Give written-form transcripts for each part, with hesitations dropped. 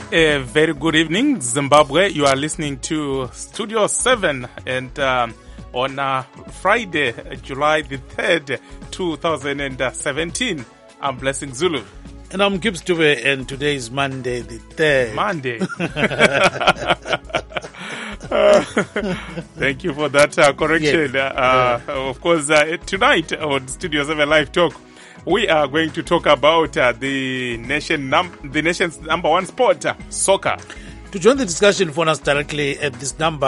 A very good evening, Zimbabwe. You are listening to Studio 7 and on Friday, July the 3rd, 2017. I'm Blessing Zulu. And I'm Gibbs Dube, and today is Monday the 3rd. Monday. Thank you for that correction. Yes. Of course, tonight on Studio 7 Live Talk, we are going to talk about the nation's number one sport, soccer. To join the discussion, phone us directly at this number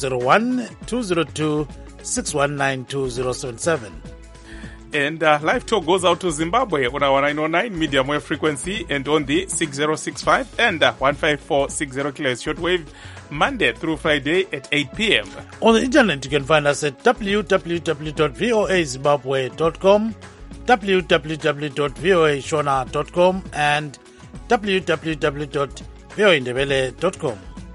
001-202-619-2077. And Live Talk goes out to Zimbabwe on our 909 medium wave frequency and on the 6065 and 15460 kHz shortwave, Monday through Friday at 8 p.m. On the internet, you can find us at www.voazimbabwe.com, www.voashona.com, and www.voaindebele.com.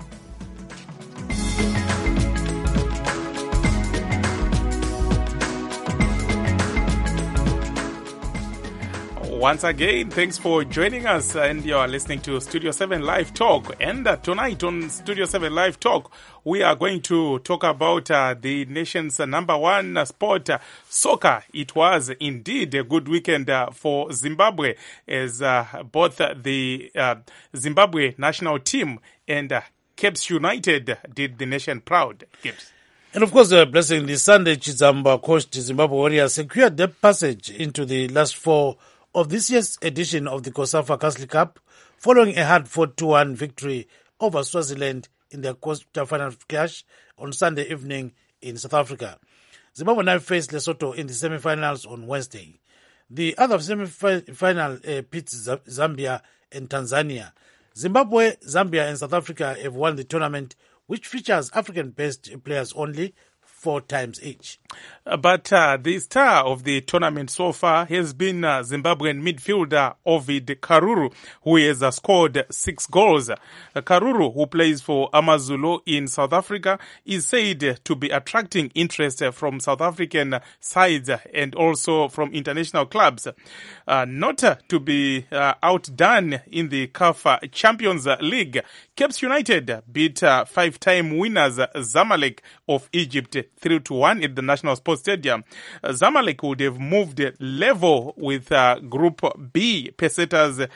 Once again, thanks for joining us, and you are listening to Studio 7 Live Talk. And tonight on Studio 7 Live Talk, we are going to talk about the nation's number one sport, soccer. It was indeed a good weekend for Zimbabwe, as both the Zimbabwe national team and Cape United did the nation proud. Gibbs. And of course, Blessing, the Sunday Chizamba coached Zimbabwe Warriors secured their passage into the last four of this year's edition of the COSAFA Castle Cup, following a hard-fought 2-1 victory over Swaziland in their quarter-final clash on Sunday evening in South Africa. Zimbabwe now faced Lesotho in the semi-finals on Wednesday. The other semi-final pits Zambia and Tanzania. Zimbabwe, Zambia and South Africa have won the tournament, which features African-based players only 4 times each. But the star of the tournament so far has been Zimbabwean midfielder Ovid Karuru, who has scored 6 goals. Karuru, who plays for Amazulu in South Africa, is said to be attracting interest from South African sides and also from international clubs. Not to be outdone in the CAF Champions League, Cape United beat 5-time winners Zamalek of Egypt 3-1 at the National Sports Stadium. Zamalek would have moved level with Group B pesetas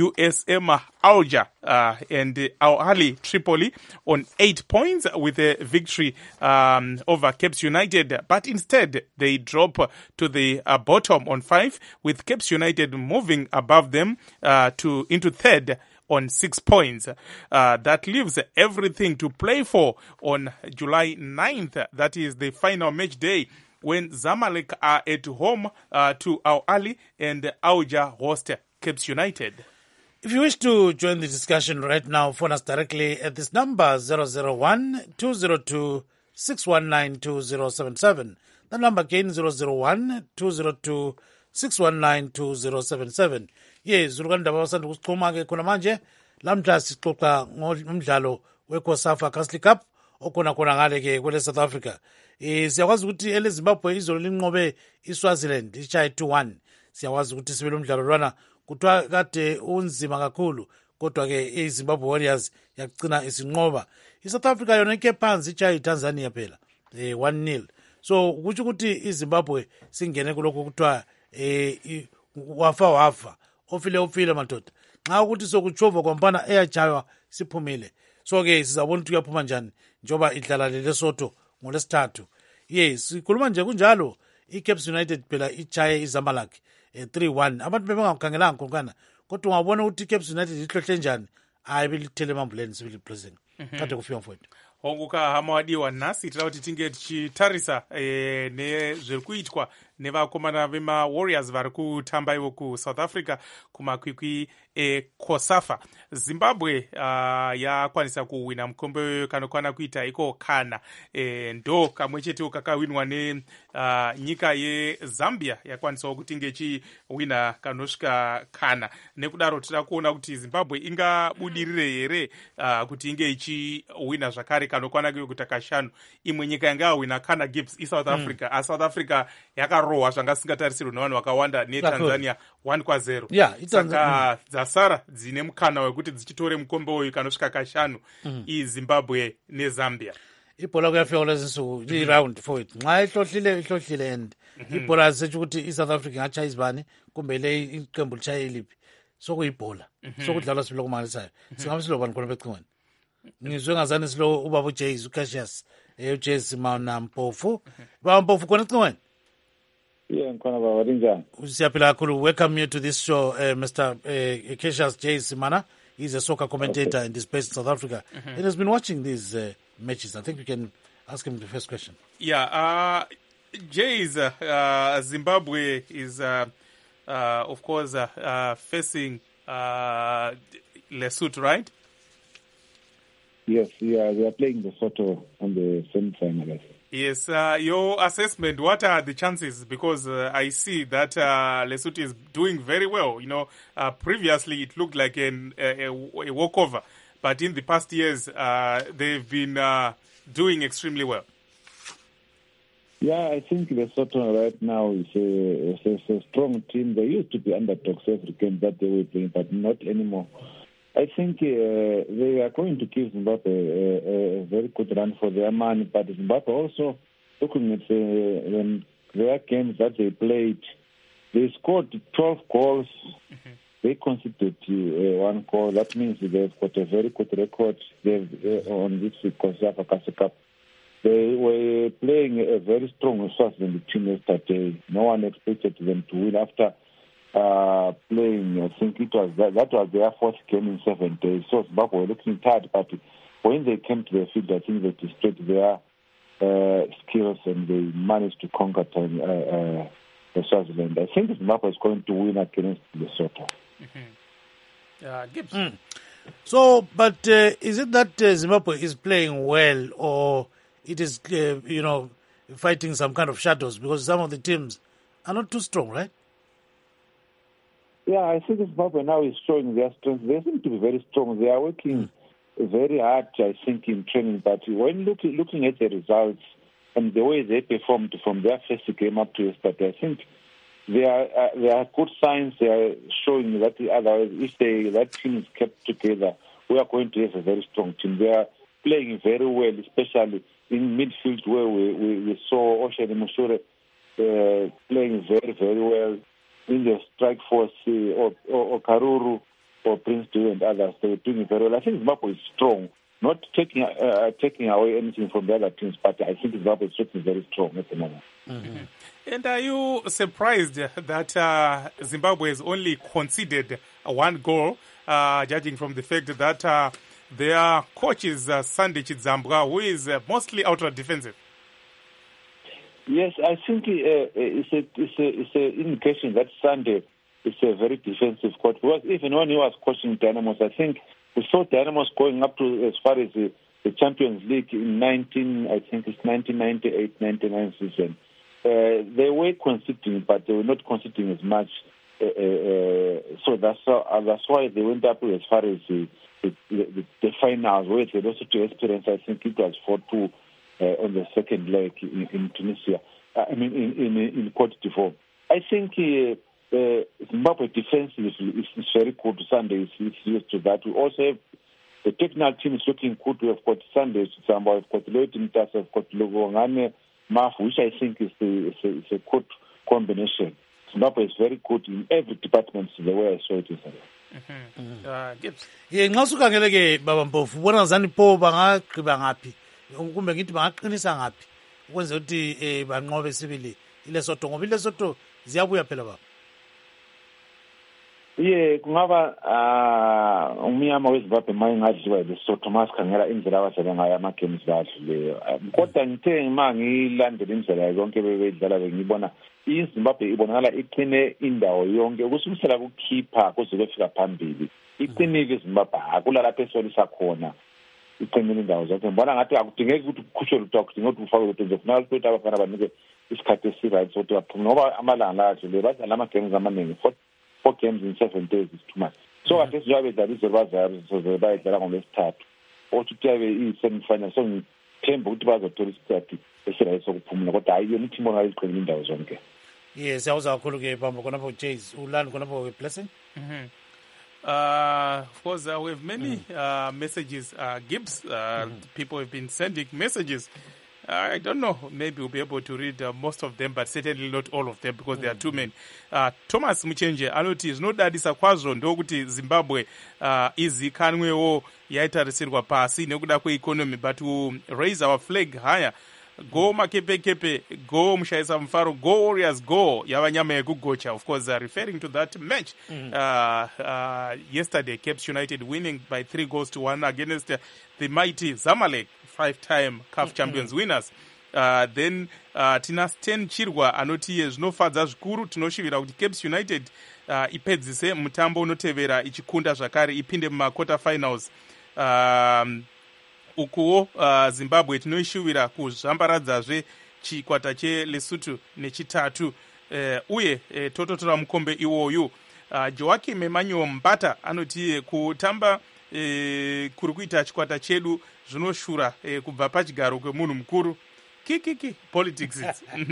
USM Alger and Al Ahly Tripoli on 8 points with a victory over Cape United, but instead they drop to the bottom on 5, with Cape United moving above them into third on 6 points. That leaves everything to play for on July 9th. That is the final match day, when Zamalek are at home to Al Ahly and Alger host Cape United. If you wish to join the discussion right now, phone us directly at this number 001-202-619-2077. The number again 001-202-619-2077. Yes, ulukandaba basanda kusichuma ke khona manje lamhla sixoxa ngomdlalo weCOSAFA Castle Cup okhona ngale ke kwele South Africa. Siyakwazi ukuthi ele Zimbabwe izolo linqobe iSwaziland ishaye 2-1. Siyakwazi ukuthi sibe lomdlalo lwana kuthiwa kade unzima kakhulu, kodwa ke iZimbabwe Warriors yagcina isinqoba. iSouth Africa yona ke phansi ishaye iTanzania phela 1-0. So kuthi ukuthi iZimbabwe singene kuloko kuthiwa wafa ofile madoda. Nxa ukuthi sokuchova kwampana eyajaywa siphumile. So ke sizabona ukuthi kuyaphuma njani njoba idlala leSotho ngolesithathu. Yes, sikhuluma nje kunjalo iCape United phela ichaye iZamalek 3-1. Abantu bebengakhangelanga konkana, kodwa ungabona ukuthi iCape United ihlohle njani, ayibelithele emambuleni sibili blessing. Kade kufika mfowethu. Honguka hamawadiwa nasi tira kuti tinge tichitarisa nezviri kuitwa nevakomana vema-Warriors vari kutamba ivo kuSouth Africa kumakwikwi eCOSAFA. Zimbabwe yakwanisa kuwina mukombe kanokwana kuita iko kana ndo kamwe chetewo kakawinwa nenyika yeZambia yakwanisawo kuti inge ichiwina kanosvika kana. Nekudaro tiri kuona kuti Zimbabwe ingabudirire here kuti inge ichiwina zvakare kanokwana kuita kashanu. Imwe nyika yanga yawina kana Gibbs iSouth Africa. South Africa yakarova dzarohwa zvanga singatarisirwe nevanhu vakawanda netanzania 1-0. Yeah, saka dzasara dzine mukana wekuti dzichitore mukombe uyu kanosvika kashanu izimbabwe nezambia. ibhola kuyafika kulezinsuku i-round for it nxa ihlohlile and ibhola azisetsho ukuthi i-south africa ingatshaye izibani kumbe le iqembu litshaye iliphi sokuyibhola sokudlalwa sibilo kumangalisayo singabe silobani khona becingweni ngizwe ngazani silo ubaba ujays ucassius ujays Mpofu. Baba Mpofu khona ecingweni. Yeah, ngikhona baba linjani? Siyaphila kakhulu. Welcome you to this show, Mr. Cassius Jays Simana. He's a soccer commentator and is based in South Africa and has been watching these matches. I think we can ask him the first question. Yeah, Jays, Zimbabwe is, of course, facing Lesotho, right? Yes, yeah, we are playing Lesotho on the semi-final. Yes, your assessment, what are the chances? Because I see that Lesotho is doing very well. You know, previously it looked like a walkover, but in the past years they've been doing extremely well. Yeah, I think Lesotho right now is a strong team. They used to be underdogs every game that they were playing, but not anymore. I think they are going to give Zimbabwe a very good run for their money, but Zimbabwe also, looking at their games that they played, they scored 12 goals. They conceded 1 goal. That means they've got a very good record on this COSAFA Castle Cup. They were playing a very strong Swaziland team yesterday. No one expected them to win after playing, I think that was their 4th game in 7 days. So Zimbabwe were looking tired, but when they came to the field, I think they displayed their skills and they managed to conquer the Swaziland. I think Zimbabwe is going to win against Lesotho. Gibbs. So, but is it that Zimbabwe is playing well, or it is, fighting some kind of shadows? Because some of the teams are not too strong, right? Yeah, I think Zimbabwe now is showing their strength. They seem to be very strong. They are working very hard, I think, in training. But when looking at the results and the way they performed from their first game up to yesterday, I think there are good signs. They are showing that otherwise, if that team is kept together, we are going to have a very strong team. They are playing very well, especially in midfield where we saw Oshane Mushure playing very, very well. In the strike force, or Karuru, or Prince Dube and others, they were doing very well. I think Zimbabwe is strong, not taking away anything from the other teams, but I think Zimbabwe is very strong at the moment. And are you surprised that Zimbabwe has only conceded 1 goal, judging from the fact that their coach is Sunday Chidzambwa, who is mostly outright defensive? Yes, I think it's an indication that Sunday is a very defensive coach. Because even when he was coaching Dynamos, I think we saw Dynamos going up to as far as the Champions League in 1998-99 season. They were conceding, but they were not conceding as much. So that's why they went up as far as the finals, where they also to experience. I think it was 4-2. On the second leg in Tunisia, in Cote d'Ivoire. I think Zimbabwe defensively is very good. Sunday is used to that. We also have the technical team is looking good. We have got Sunday, we've got Lloyd Mtasa, we've got Logongane Maf, which I think is a good combination. Zimbabwe is very good in every department the way I saw it yesterday. Gibbs. Nxa usukhangele-ke baba Mpofu ubona ngazani pho bangagqiba ngaphi kumbe ngithi bangaqinisa ngaphi ukwenza ukuthi banqobe sibili iLesotho ngoba iLesotho ziyabuya phela baba. Kungaba umnyama weZimbabwe uma ingadliwa yiLesotho masikhangela indlela abadlala ngayo ama-games badlileyo. Kodwa ngithe uma ngilandela indlela yonke bebedlala bengibona iZimbabwe ibonakala iqine indawo yonke kusukisela kukhipha kuze kuyefika phambili. Iqinile iZimbabwe akulalapho esolisa khona. Iqinile indawo zonke. Ngibona ngathi akudingeki ukuthi kukhutshwe lutho, akudingeki ukuthi ufake lutho nje kufuneka ukuthi abafana banike isikhathi esiright sokuthi baphume ngoba amalanga adlule badlala ama-games amaningi 4 games in 7 days is too much. So kade sizobe bedlala izolo bayidlala ngoLwesithathu othi kuyabe iyi-semi-final. So ngithemba ukuthi bazothola isikhathi esiright sokuphumula kodwa hayi yona ithi ibonakala iqinile indawo zonke. Yes, awuzakhuluke pamba khonapho Jays ulani khonapho we-blessing. Of course, we have many messages, Gibbs. People have been sending messages. I don't know, maybe we'll be able to read most of them, but certainly not all of them because there are too many. Thomas Muchenje anoti zvinodadisa kwazvo ndokuti Zimbabwe izikanwewo yaitarisirwa pasi nekuda kweeconomy, but to raise our flag higher. Go makepe, go Mushaisa Mfaro, go Warriors, go Yavanyama Yekugocha. Of course, referring to that match yesterday, Cape United winning by 3-1 against the mighty Zamalek, 5-time CAF champions winners. Then tina Sten Chirwa anoti zvinofadza zvikuru tinoshivira kuti Cape United ipedzise mutambo unotevera ichikunda zvakare ipinde mumaquarter finals. Ukuwo Zimbabwe tinoishuvira kuzvambaradzazve chikwata cheLesotho nechitatu uye tototora mukombe iwoyu. Joakim Emmanuel Mbata anoti kutamba kuri kuita chikwata chedu zvinoshura kubva pachigaro kwemunhu mukuru kikiki politics.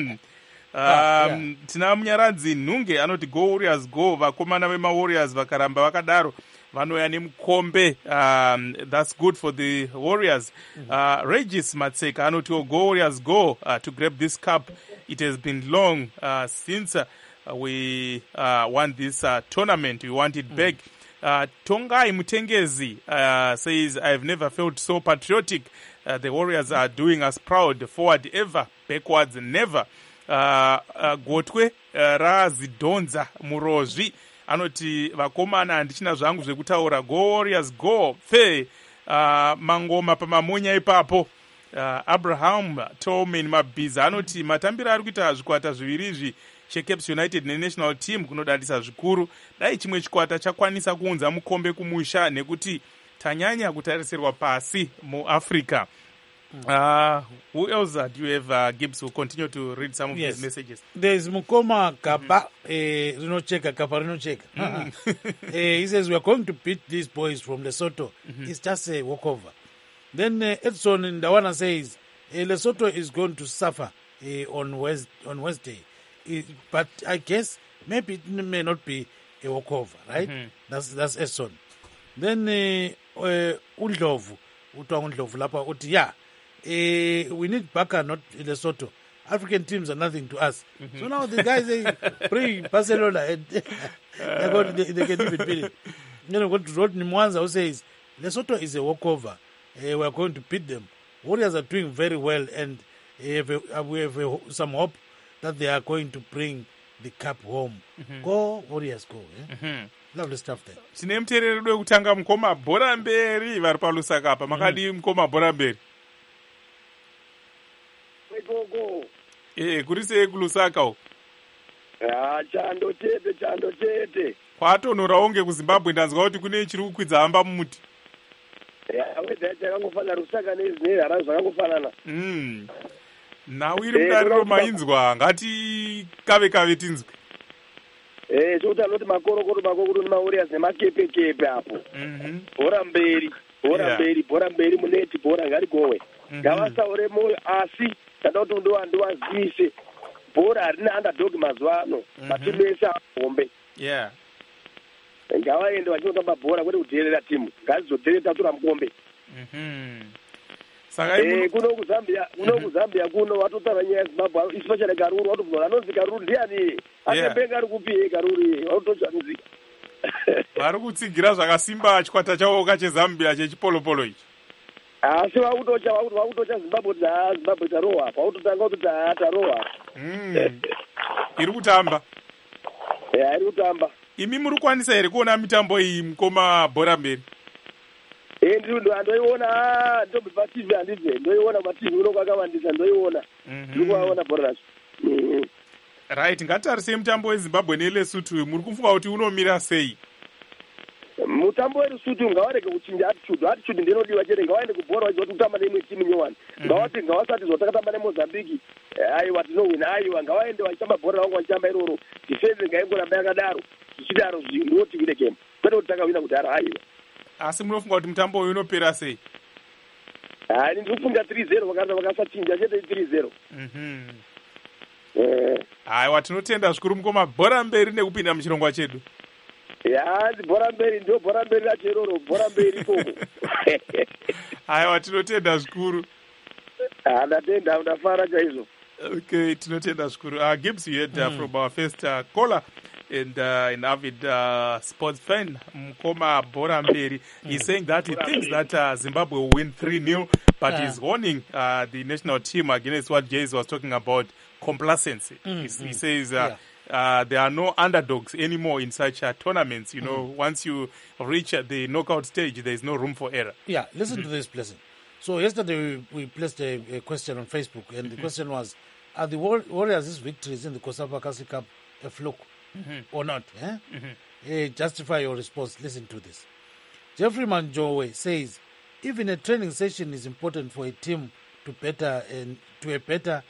Tina Munyaradzi Nhunge anoti go Warriors go, vakomana vemaWarriors vakaramba vakadaro vanoya nemukombe. That's good for the Warriors. Regis Matseka anoti go Warriors go to grab this cup. It has been long since we won this tournament. We want it back. Tongai Mutengezi says, I've never felt so patriotic. The Warriors are doing us proud. Forward ever, backwards never. Gotwe Razidonza Murozvi anoti vakomana handichina zvangu zvekutaura, go Warriors go fe mangoma pamamonya ipapo. Abraham Tolman Mabhiza anoti matambiro ari kuita zvikwata zviviri cheCape United nenational team kunodadisa zvikuru. Dai chimwe chikwata chakwanisa kuunza mukombe kumusha nekuti tanyanya kutarisirwa pasi muAfrica. Who else do you have, Gibbs, who continue to read some of these messages? There is Mukoma Kapa, Rinocheka, Kapa Rinocheka. He says, we are going to beat these boys from Lesotho. It's just a walkover. Then Edson Ndawana says, Lesotho is going to suffer on Wednesday. But I guess maybe it may not be a walkover, right? That's Edson. Then Undlovu, Utwa Lapa, Uti, yeah. We need Baka, not Lesotho. African teams are nothing to us. So now the guys, they bring Barcelona and they can even beat it. You know what Rodney Mwanza who says, Lesotho is a walkover. We are going to beat them. Warriors are doing very well, and we have some hope that they are going to bring the cup home. Go Warriors, go. Lovely stuff there. Tine mutereri wekutanga mukoma bhora mberi vari palusaka apa. Makadi mukoma bhora mberi. Kuri sei kulusaka uko? Chando chete. Kwatonorawo kuZimbabwe ndanzwa kuti kune chiri kukwidza hamba mumuti. Weda chakangofana Lusaka nezvinera zvakangofanana. Nhau iri mudariro mainzwa, ngati kave tinzwe. Choti anoti makorokoro nemaWarriors nemakepe apo. Bhora mberi muneti bhora ngarigowe. Ngavasaure moyo asi kada kuti ndiwazivise bhora harina underdog mazuva ano. Matimu ese apombe. Ngavaende vachinotamba bhora kwete kuteerera timu. Ngazizoteerera tatura mukombe. Kuno kuZambia kuno watotara nyaya yeZimbabwe especially Karuru watobvunza anonzi Karuru ndiani? Atembenga ari kupi Karuru watotozvanzika. Vari kutsigira zvakasimba chikwata chavo cheZambia chechipolopolo ichi. Asi vakutocha Zimbabwe tarohwa. Vakutotanga kuti tarohwa. Iri kutamba. Iri kutamba. Imi muri kukwanisa here kuona mitambo iyi mukoma bhora mberi? Ndoiona ndombi paTV handibve. Ndoiona paTV unokwakawandisa ndoiona. Ndikuvaona bhora racho. Right, ngatarisei mutambo weZimbabwe neLesotho muri kufunga kuti unomira sei? Mutambo weLesotho ngawarege kuchinja attitude ndinodiwa chete ngawaende kubhora vachizoti kutamba neimwe timu nyowani. Ngawasati zotakatamba neMozambique. Aiwa tinowina aiwa ngawaende vachitamba bhora vangu vachitamba iroro. Defense ngaingoramba yakadaro. Zvichidaro ndoti wine game. Kwete kuti takawina kudhara aiwa. Asi munofunga kuti mutambo uyu unopera sei? Ndinofunga 3-0 vakasachinja chete 3-0. Aiwa, tinotenda zvikuru mukoma, bhora mberi nekupinda muchirongwa chedu. Yazi bhora mberi, ndio bhora mberi racho iroro, bhora mberi ikoko. Aiwa, tinotenda zvikuru. Ndatenda, ndafara chaizvo. Okay, tinotenda zvikuru. Gibbs, you heard from our first caller and an avid sports fan, Mkoma Boramberi. He's saying that he thinks that Zimbabwe will win 3-0, but he's warning the national team against what Jays was talking about, complacency. He says there are no underdogs anymore in such tournaments. You know, once you reach the knockout stage, there is no room for error. Yeah, listen to this, Blessing. So yesterday we placed a question on Facebook, and the question was, are the Warriors' victories in the COSAFA Castle Cup a fluke or not? Justify your response. Listen to this. Jeffrey Manjowe says, even a training session is important for a team to a better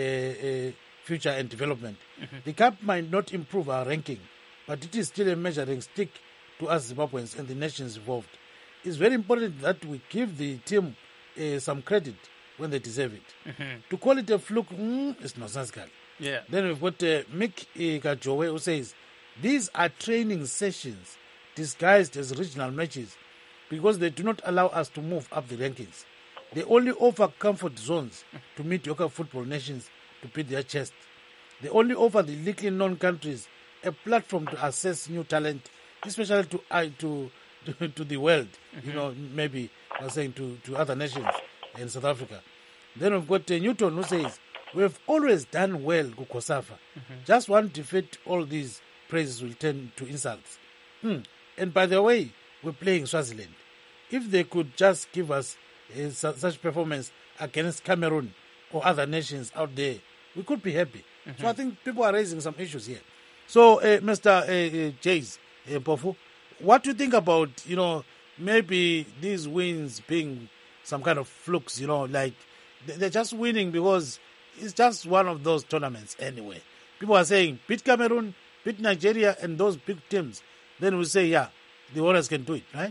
future and development. The cup might not improve our ranking, but it is still a measuring stick to us Zimbabweans and the nations involved. It's very important that we give the team some credit when they deserve it. To call it a fluke is nonsensical. Yeah. Then we've got Mick Kajowe, who says, these are training sessions disguised as regional matches because they do not allow us to move up the rankings. They only offer comfort zones to mediocre football nations to beat their chest. They only offer the little known countries a platform to assess new talent, especially to the world, you know, maybe I was saying to other nations in South Africa. Then we've got Newton, who says, we've always done well, COSAFA. Just one defeat, all these praises will turn to insults. And by the way, we're playing Swaziland. If they could just give us such performance against Cameroon or other nations out there, we could be happy. So I think people are raising some issues here. So, Mr. Jays, Pofu, what do you think about, you know, maybe these wins being some kind of flukes, you know, like they're just winning because it's just one of those tournaments anyway. People are saying, beat Cameroon, beat Nigeria, and those big teams. Then we say, yeah, the Warriors can do it, right?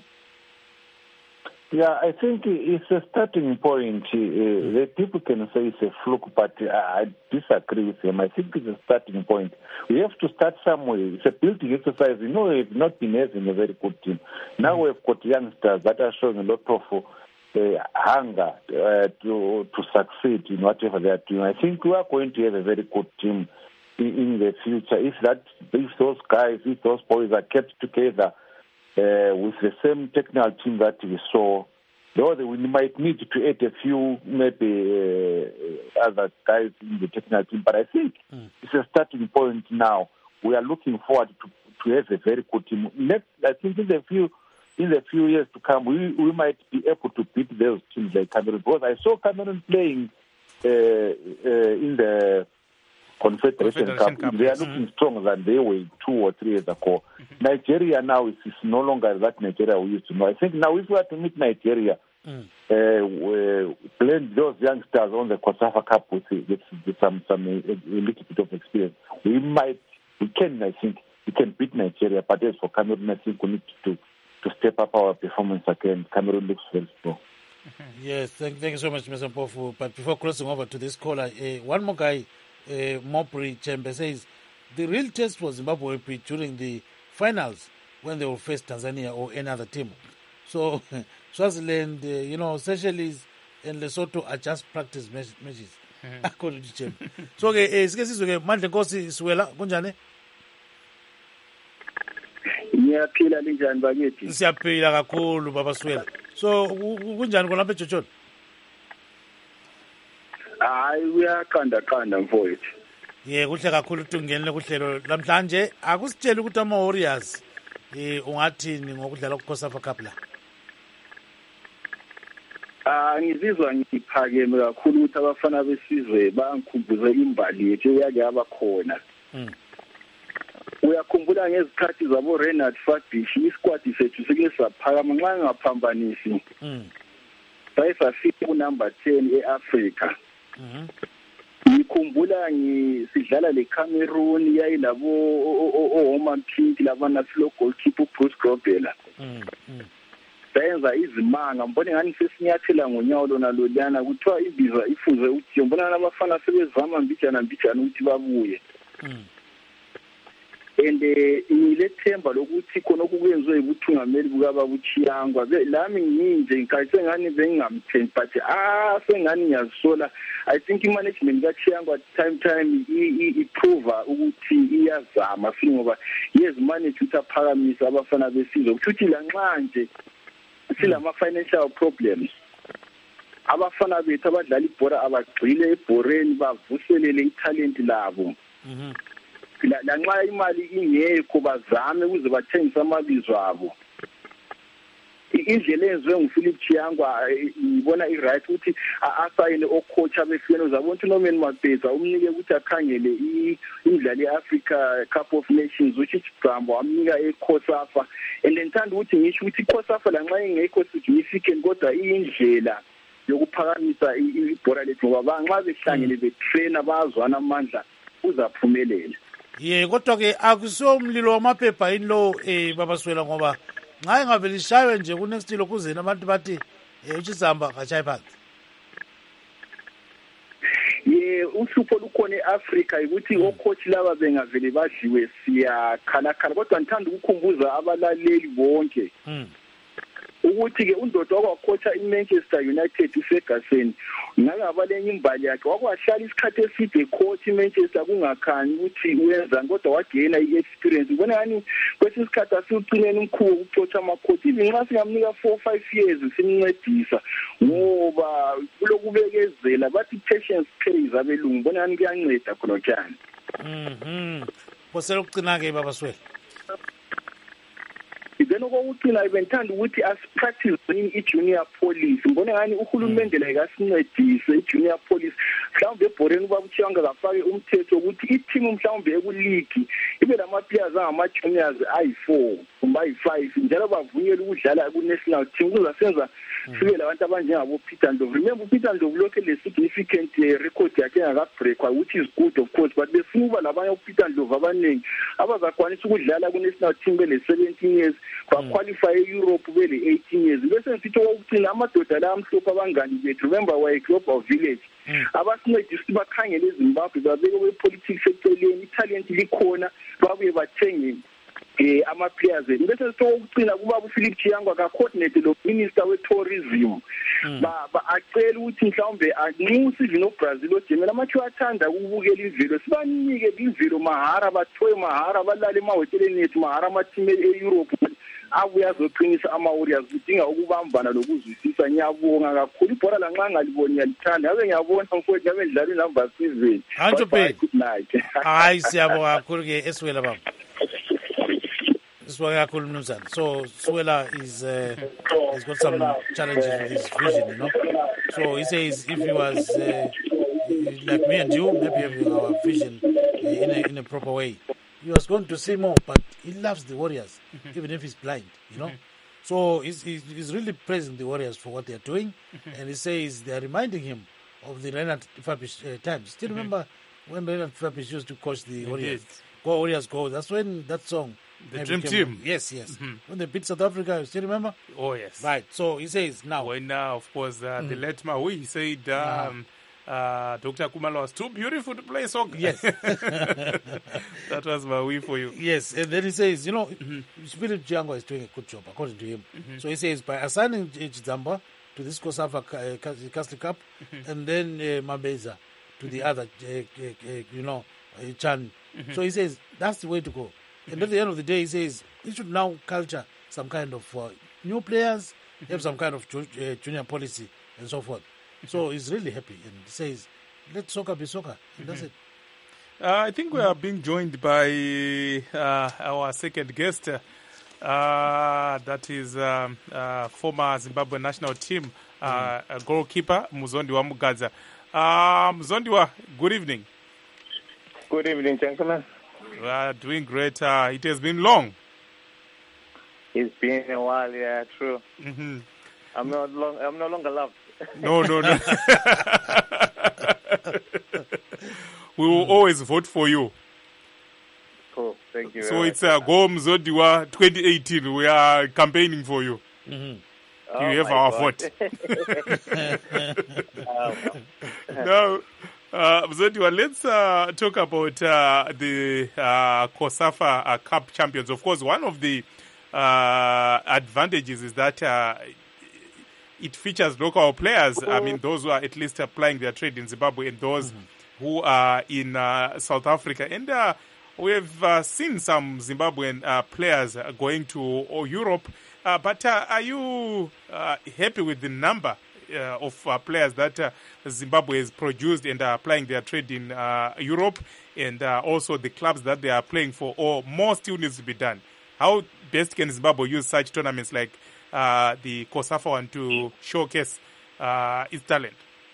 Yeah, I think it's a starting point. The people can say it's a fluke, but I disagree with them. I think it's a starting point. We have to start somewhere. It's a building exercise. You know, we've not been having a very good team. Now we've got youngsters that are showing a lot of hunger to succeed in whatever they are doing. I think we are going to have a very good team in the future. If those guys, if those boys are kept together with the same technical team that we saw, though we might need to add a few maybe other guys in the technical team, but I think it's a starting point now. We are looking forward to have a very good team. I think in the few years to come, we might be able to beat those teams like Cameroon. Because I saw Cameroon playing in the Confederation Cup. They are looking stronger than they were 2 or 3 years ago. Nigeria now is no longer that Nigeria we used to know. I think now if we are to meet Nigeria, blend those youngsters on the COSAFA Cup with some a little bit of experience, we can beat Nigeria. But as for Cameroon, I think we need to step up our performance again. Cameroon looks very strong. Yes, thank you so much, Mr. Mpofu. But before crossing over to this caller, one more guy, Mopri Chembe, says the real test for Zimbabwe will be during the finals when they will face Tanzania or any other team. So Swaziland, Seychelles and Lesotho are just practice matches, according to Chembe. So sikesizwe manje Nkosi Siwela kunjani? Ngiyaphila linjani bakithi? Siyaphila kakhulu baba Siwela. So kunjani khona lapha eJojon? Hayi uyaqanda mfowethu. Kuhle kakhulu ukuthi ungenele kuhlelo lamhlanje. Akusitshela ukuthi ama Warriors ungathini ngokudlala kuCOSAFA Cup la? Ngizizwa ngiphakeme kakhulu ukuthi abafana besizwe bangikhumbuze imbali yethu eyake yabakhona. Uyakhumbula ngezikhathi zabo Renard Fabish isquad sethu sike saphakama nxa ngaphambanisi. Sayisafika ku-number 10 eAfrica. Ngikhumbula sidlala leCameroon yayilabo Oman Pink labana flow goalkeeper Bruce Grobela. Sayenza izimanga mbone ngani sesinyathela ngonyawo lona lolana kuthiwa ibiza ifuze ukuthi mbona abafana sebezama mbijana ukuthi babuye. and ngilethemba lokuthi khona okwenziwe ubuthungameli bukababa uChiyangwa lami nginje ngikayise ngani bengingamthembi but sengani ngiyazisola. I think i-management kaChiyangwa time iprove ukuthi iyazama ngoba manage ukuthi aphakamisa abafana besizwe ukuthi lanxa nje silama financial problems abafana bethu abadlala ibhola abagcile ebhoreni bavuselele italent labo. Lanxa imali ingekho bazame ukuze bathengise amabizo abo. Indlela enziwe nguPhilip Chiyangwa ngibona i-right ukuthi asayine ocoach abefana uzabona ukuthi Norman Mabheza umnike ukuthi akhangele imidlalo ye-Africa Cup of Nations which Gcambo amnika eCOSAFA and ngithanda ukuthi ngisho ukuthi iCOSAFA lanxa ingekho significant kodwa iyindlela yokuphakamisa ibhola lethu ngoba nxa behlangene betrainer bazwana amandla uzaphumelela. Kodwa ke akusiwo umlilo wamaphepha yini lo babaswela ngoba nxa engabe lishaywe nje ku-next lokuzeni abantu bathi uChizamba kashayi phansi. Uhlupho lukhona e-Africa ukuthi ocoach laba bengavele badliwe siyakhalakhala kodwa ngithanda ukukhumbuza abalaleli bonke ukuthi-ke undoda wakwacoacha i-Manchester United uFerguson ngakabalenye imbali yakhe wakwahlala isikhathi eside coach i-Manchester kungakhanyi ukuthi wenzani kodwa wagena i-experience. Ubona ngani kwesinye isikhathi asiwucineni umkhuba wokucoacha amacoach nxa singamnika 4-5 years simncedisa ngoba kulokubekezela bathi patience pays abelungu. Ubona ngani kuyanceda khonotshani. Phosela ukucina-ke babaswela. Then okokucina bengithanda ukuthi asipractice i-junior police. Ngibona ngani uhulumende la ikasincedise i-junior police mhlawumbe ebhoreni ubaba uChiyangwa kafake umthetho ukuthi i-team mhlawumbe ekuleague ibe lama-players angama-juniors ayi-4 kumbe ayi-5 njalo bavunyelwe ukudlala ku-national team kuzasenza sibe labantu abanjengabo Peter Ndlovu. Remember uPeter Ndlovu lokho le-significant record yakhe engakabreakwa which is good of course but befuna uba labanye uPeter Ndlovu abaningi abazakwanisa ukudlala ku-national team bele-17 years baqualify e-Europe bele-18 years. Bese ngisithi okugcina amadoda la amhlophe abangani bethu remember waye-Global Village abasincedisa ukuthi bakhangele eZimbabwe babeke kwe-politics eceleni italent likhona babuye bathenge ama-players. Bese sokugcina kubaba uPhilip Chiyangwa ka-coordinate lo minister we-tourism acela ukuthi mhlawumbe anxuse even oBrazil oJamela amathiwa athanda ukubukela imvelo sibanike imvelo mahara bathoye mahara balale emahoteleni ethu mahara amateam e-Europe abuya azoqinisa ama-Warriors kudinga ukubambana lokuzwisisa. Ngiyabonga kakhulu ibhola lanxa ngaliboni ngiyalithanda ave ngiyabona mfowethu ngabe ndlala i-number 7. Good night. Hayi siyabonga kakhulu-ke esiwela baba. Sibonga kakhulu mnumzana. So Suela has got some challenges with his vision, you know. So he says if he was like me and you, maybe having our vision in a proper way, he was going to see more, but he loves the Warriors, even if he's blind, you know. So he's really praising the Warriors for what they're doing, and he says they're reminding him of the Reinhard Fabisch times. Still remember when Reinhard Fabisch used to coach the Warriors? Go Warriors, go. That's when that song... The Dream Team. Yes. When they beat South Africa, you still remember? Oh, yes. Right. So he says now. Well, now, of course, the late Maui said Dr. Kumalo was too beautiful to play soccer. Yes. That was Maui for you. Yes. And then he says, you know, Philip Chiyangwa is doing a good job, according to him. So he says, by assigning Chizamba to this COSAFA Castle Cup, and then Mabeza to the other, Chan. So he says, that's the way to go. And at the end of the day, he says, he should now culture some kind of new players, have some kind of junior policy, and so forth. So he's really happy, and he says, let soccer be soccer. And that's it. I think we are being joined by our second guest. That is former Zimbabwe national team goalkeeper, Muzondiwa Mugadza. Muzondiwa, good evening. Good evening, gentlemen. We are doing great. It has been long. It's been a while, yeah, true. I'm no longer loved. No. We will always vote for you. Cool, thank you. So it's Go Mzondiwa 2018. We are campaigning for you. You have our vote. Mzodiwa, let's talk about the COSAFA Cup champions. Of course, one of the advantages is that it features local players. I mean, those who are at least applying their trade in Zimbabwe and those who are in South Africa. And we've seen some Zimbabwean players going to Europe. But are you happy with the number of players that Zimbabwe has produced and are applying their trade in Europe, and also the clubs that they are playing for, or more still needs to be done? How best can Zimbabwe use such tournaments like the COSAFA one to showcase its talent?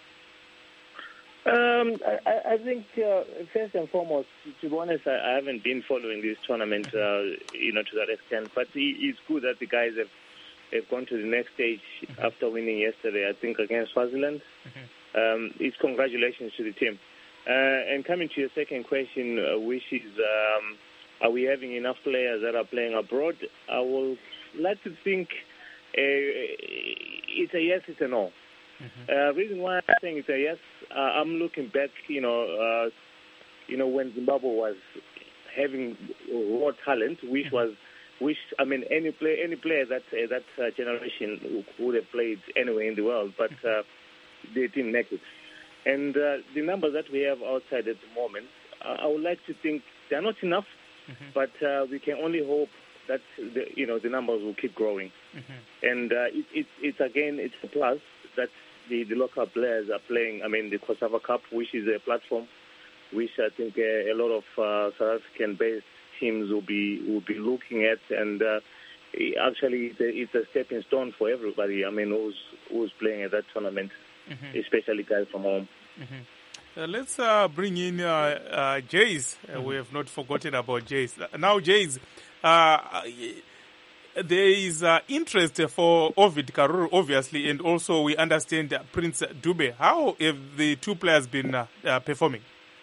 I think first and foremost, to be honest, I haven't been following this tournament, to that extent. But it's good that the guys have gone to the next stage after winning yesterday, I think, against Swaziland. It's congratulations to the team. And coming to your second question, which is, are we having enough players that are playing abroad? I will like to think it's a yes, it's a no. Reason why I'm saying it's a yes, I'm looking back, when Zimbabwe was having raw talent, any player that generation would have played anywhere in the world, but they didn't make it. And the numbers that we have outside at the moment, I would like to think they're not enough, but we can only hope that the numbers will keep growing. And it's a plus that the local players are playing. I mean, the COSAFA Cup, which is a platform which I think a lot of South African-based teams will be looking at, and actually it's a stepping stone for everybody. I mean, who's playing at that tournament, especially guys from home. Let's bring in Jays. We have not forgotten about Jays. Now, Jays, there is interest for Ovid Karuru, obviously, and also we understand Prince Dube. How have the two players been performing?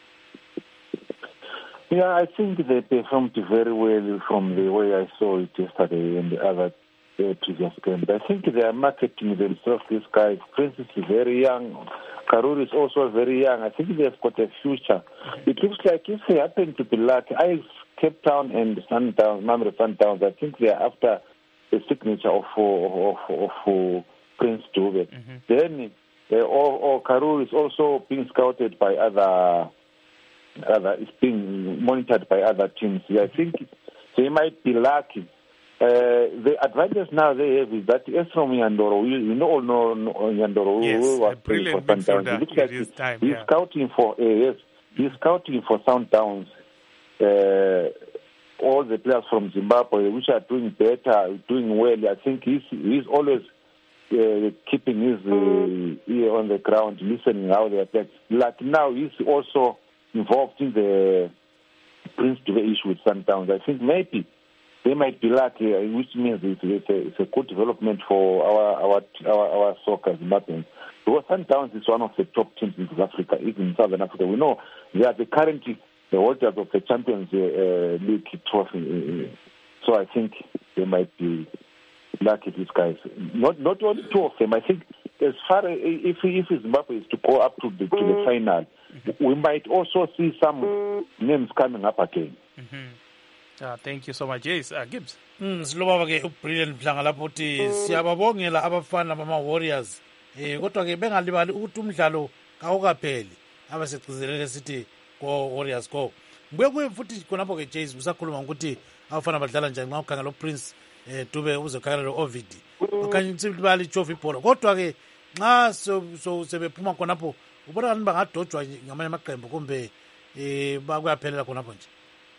Yeah, I think they performed very well from the way I saw it yesterday and the other previous games. I think they are marketing themselves, these guys. Prince is very young. Karuru is also very young. I think they've got a future. It looks like if they happen to be lucky, Cape Town and Sundowns, Mamelodi Sundowns, I think they are after the signature of Prince Dube. Then, Karuru is also being scouted by it's being monitored by other teams. I think they might be lucky. The advantage now they have is that Esrom Nyandoro, all know Nyandoro, yes, who was playing for Sundowns. It looks like he's scouting for he's scouting for Sundowns. All the players from Zimbabwe, which are doing better, doing well. I think he's always keeping his ear on the ground, listening how they are playing. Like now, he's also involved in the Prince Dube issue with Sundowns. I think maybe they might be lucky, which means it's a good development for our soccer Zimbabweans. Because Sundowns is one of the top teams in South Africa, even in Southern Africa. We know they are currently the holders of the Champions League trophy. So I think they might be lucky, these guys. Not only two of them. I think as far as if Zimbabwe is to go up to the final, we might also see some names coming up again. Thank you so much. Yes, Gibbs. Siloba ke ubrilliant Mhlanga lapho uthi siyababongela abafana bama-Warriors. Kodwa ke bengalibali ukuthi umdlalo kawukapheli. Abasegcizelele sithi go Warriors go. Ngibuye kuye futhi khonapho ke Jays usakhuluma ukuthi abafana badlala njani nxa ukhangela uPrince Dube uzokhangela lo-Ovid. Okanye sibali ijova ibhola. Kodwa ke nxa sebephuma khonapho ubona ngani bangadojwa ngamanye amaqembu kumbe bakuyaphelela khonapho nje.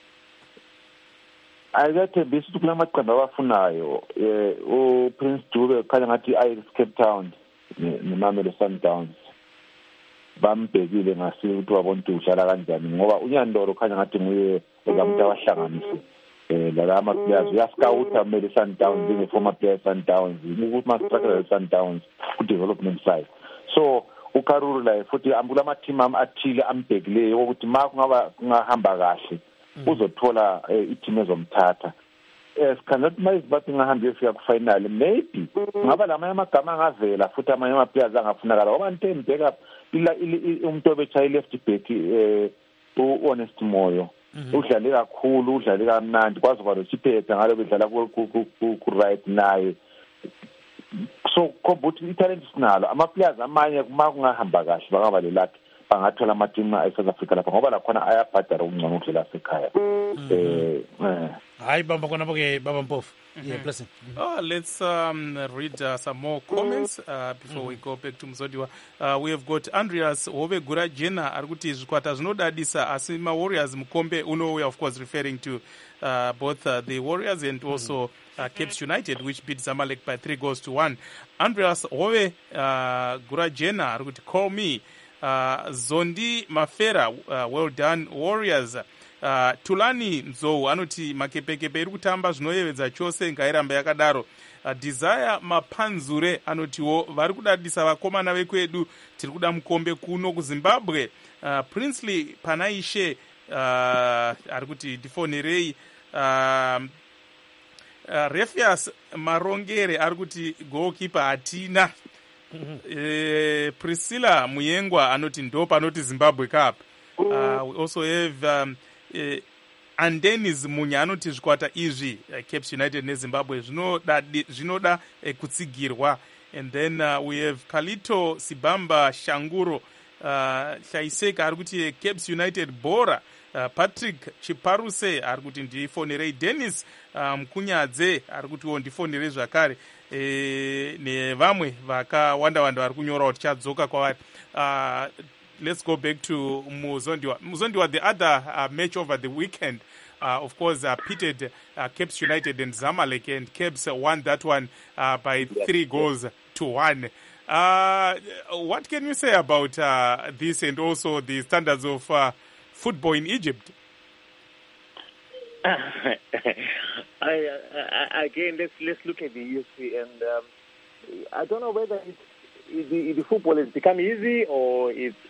Ayikathembisi kula maqembu abafunayo uPrince Dube khanya ngathi Cape Town neMamelodi Sundowns bambhekile ngasi ukuthi wabona ukuthi udlala kanjani ngoba uNyandoro khanya ngathi nguye ozamuntu abahlanganise la ma-players uyascouta Mamelodi Sundowns njenge-former player Sundowns ukuthi ma-structure Sundowns ku-development side. So uKaruru la futhi ambula ama-team athile ambhekileyo ukuthi ma kungahamba kahle uzothola i-team ezomthatha. sikhangathi uma izimbabwe ingahambi yofika kufinali maybe ngaba lamanye amagama angavela futhi amanye amaplayers angafunakala ngoba ntembeka umuntu obetshaye left back u-Honest Moyo udlale kakhulu udlale kamnandi kwazi kwalo siphethe ngalo bedlala ku-right naye so kombuthi italent sinalo ama-players amanye uma kungahamba kahle bangaba lelakhe bangathola amatimu e-South Africa lapha ngoba lakhona ayabhadara ukungcono ukudlela asekhaya hayi bamba khonapho-ke baba Mpofu. Yeah, blessing. Let's read some more comments before we go back to Mzondiwa. We have got Andreas Ovegura Jena arikuti zvikwata zvinodadisa asi ma-Warriors mukombe uno, we are of course referring to both the Warriors and also Capes United, which beat Zamalek by 3-1. Andreas Ovegura Jena arikuti call me Zondi Mafera, well done Warriors. Tulani Nzou anoti makepekepe iri kutamba zvinoyevedza chose ngairamba yakadaro. Desire Mapanzure anotiwo vari kudadisa vakomana vekwedu tiri kuda mukombe kuno kuZimbabwe. Princely Panaishe ari kuti ndifonerei. Refias Marongere ari kuti goalkeeper hatina. Priscilla Muyengwa anoti ndo panoti Zimbabwe Cup. We also have Andenis Munya anoti zvikwata izvi Capes United neZimbabwe zvinoda kutsigirwa. And then we have Kalito Sibamba Shanguro Shaiseka ari kuti Capes United bora. Patrick Chiparuse ari kuti ndifonerei. Dennis Mkunyadze ari kutiwo ndifonerei zvakare. Nevamwe vakawanda vari kunyora kuti chadzoka kwavari. Let's go back to Muzondiwa. Muzondiwa, the other match over the weekend, of course, pitted Capes United and Zamalek, and Capes won that one by 3-1. What can you say about this and also the standards of football in Egypt? Again, let's look at the UFC, and I don't know whether the football has become easy or it's.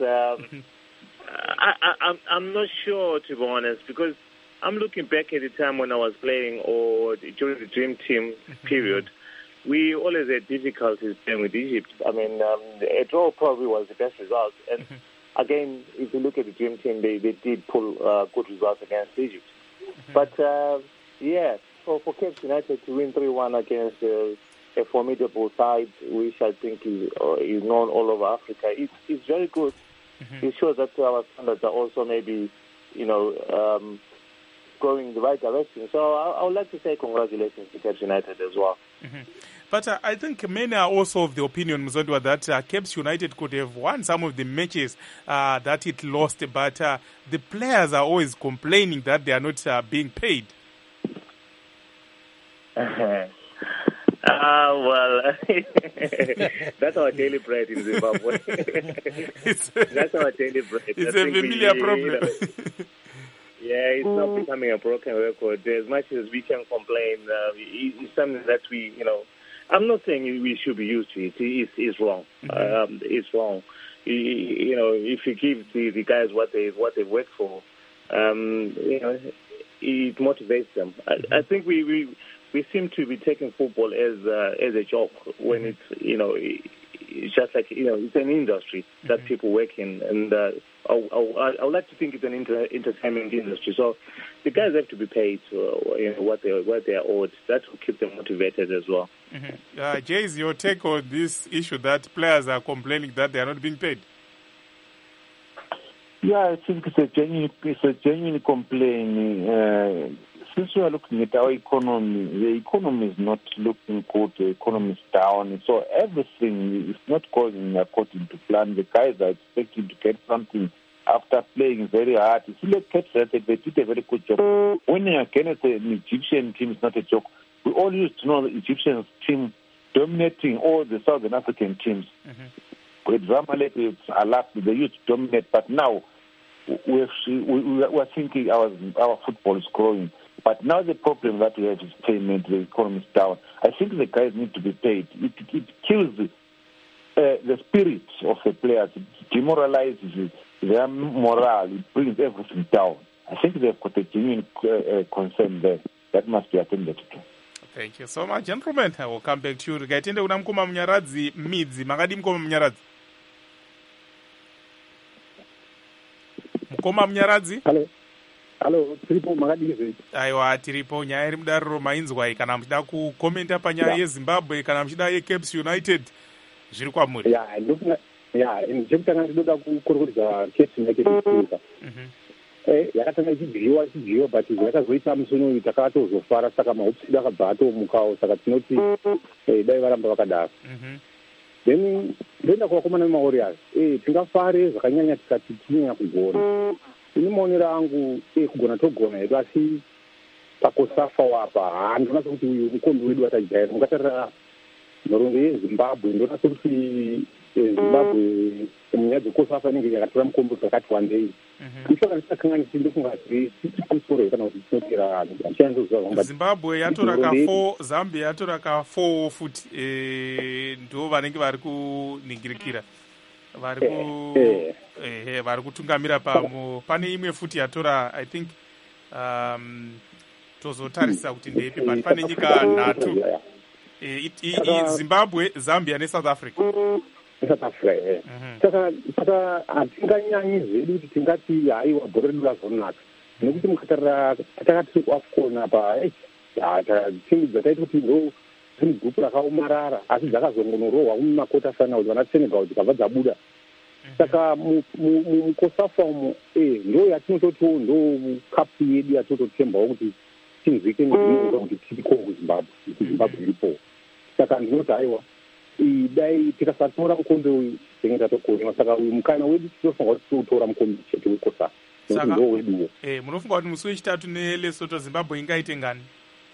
I'm not sure, to be honest, because I'm looking back at the time when I was playing or during the Dream Team period. We always had difficulties playing with Egypt. I mean, a draw probably was the best result. And again, if you look at the Dream Team, they did pull good results against Egypt. But yeah, for Capes United to win 3-1 against a formidable side, which I think is known all over Africa, it's very good. It shows that our standards are also maybe, going in the right direction. So I would like to say congratulations to Capes United as well. But I think many are also of the opinion, Muzondiwa, that Capes United could have won some of the matches that it lost, but the players are always complaining that they are not being paid. Well, that's our daily bread in Zimbabwe. That's our daily bread. It's a familiar problem. Yeah, it's not becoming a broken record. As much as we can complain, it's something that we, I'm not saying we should be used to it. It's wrong. It's wrong. If you give the guys what they work for, it motivates them. I think we seem to be taking football as a joke when it's it's just like it's an industry that people work in, and I would like to think it's an entertainment industry. So the guys have to be paid what they are owed. That will keep them motivated as well. Jay, is your take on this issue that players are complaining that they are not being paid? Yeah, I think it's a genuine complaint. Since we are looking at our economy, the economy is not looking good. The economy is down, so everything is not going according to plan. The guys are expecting to get something after playing very hard. If you look at that, they did a very good job. Winning against an Egyptian team is not a joke. We all used to know the Egyptian team dominating all the Southern African teams. With Zamalek, they used to dominate, but now we are thinking our football is growing. But now the problem that we have is payment. The economy is down. I think the guys need to be paid. It kills the spirit of the players. It demoralizes their morale. It brings everything down. I think they've got a genuine concern there. that must be attended to. Thank you so much, gentlemen. I will come back to you. Gaitende una Mukoma Munyaradzi midzi. Makadi Mukoma Munyaradzi. Mukoma Munyaradzi. Hello, tiripo makadi. Aiwa, tiripo nyaya iri mudariro mainzwai kana muchida kukomenta panyaya yeZimbabwe kana muchida yeCaps United zviri kwamuri. Ndokutanga ndinoda kukurukudza Cape United kuita. Yakatanga ichibhiyiwa but zvakazoita musono takatozofara saka mahopsi akabva atomukawo saka tinoti dai varamba vakadaro. Then ndoenda kuvakomana veMawarriors tingafare zvakanyanya tikati tinonyanya kugona. Ini maonero angu kugona togona hedu asi pakosafa wapa handinatso kuti uyu mukombi wedu watajaira mukatarira nhoroondo yeZimbabwe ndonatso kuti Zimbabwe munyaya dzekosafa inenge yakatora mukombi dzakati wandei isaka ndisakanganisi ndofunga kuti tirikusoro kana kuti tinotera achianzoziva Zimbabwe yatora ka4 Zambia yatora ka4 futi ndo vanenge vari kuningirikira vari kutungamira pamo. Pane imwe futi yatora I think tozotarisa kuti ndeipi but pane nyika 3 Zimbabwe, Zambia neSouth Africa. Saka hatinganyanyi zvedu kuti tingati haiwa bhora redu razonaka nekuti mukatarira takati kuAFCON apa timu dzataita kuti ndo dziri gupu rakaomarara asi dzakazongonorohwa mumakota final vana Senegal dzikabva dzabuda. Saka mukosafa umo ndo yatinototiwo ndo kapu yedu yatototembawo kuti tinzwike nezvinoita kuti tiriko kuZimbabwe iripo. Saka ndinoti haiwa dai tikasatora mukombe uyu tinenge tatokonyiwa saka uyu mukana wedu tinofanira kuti tiutora mukombe chete wekosafa ndo weduwo. Munofunga kuti musi wechitatu neLesotho Zimbabwe ingaite ngani?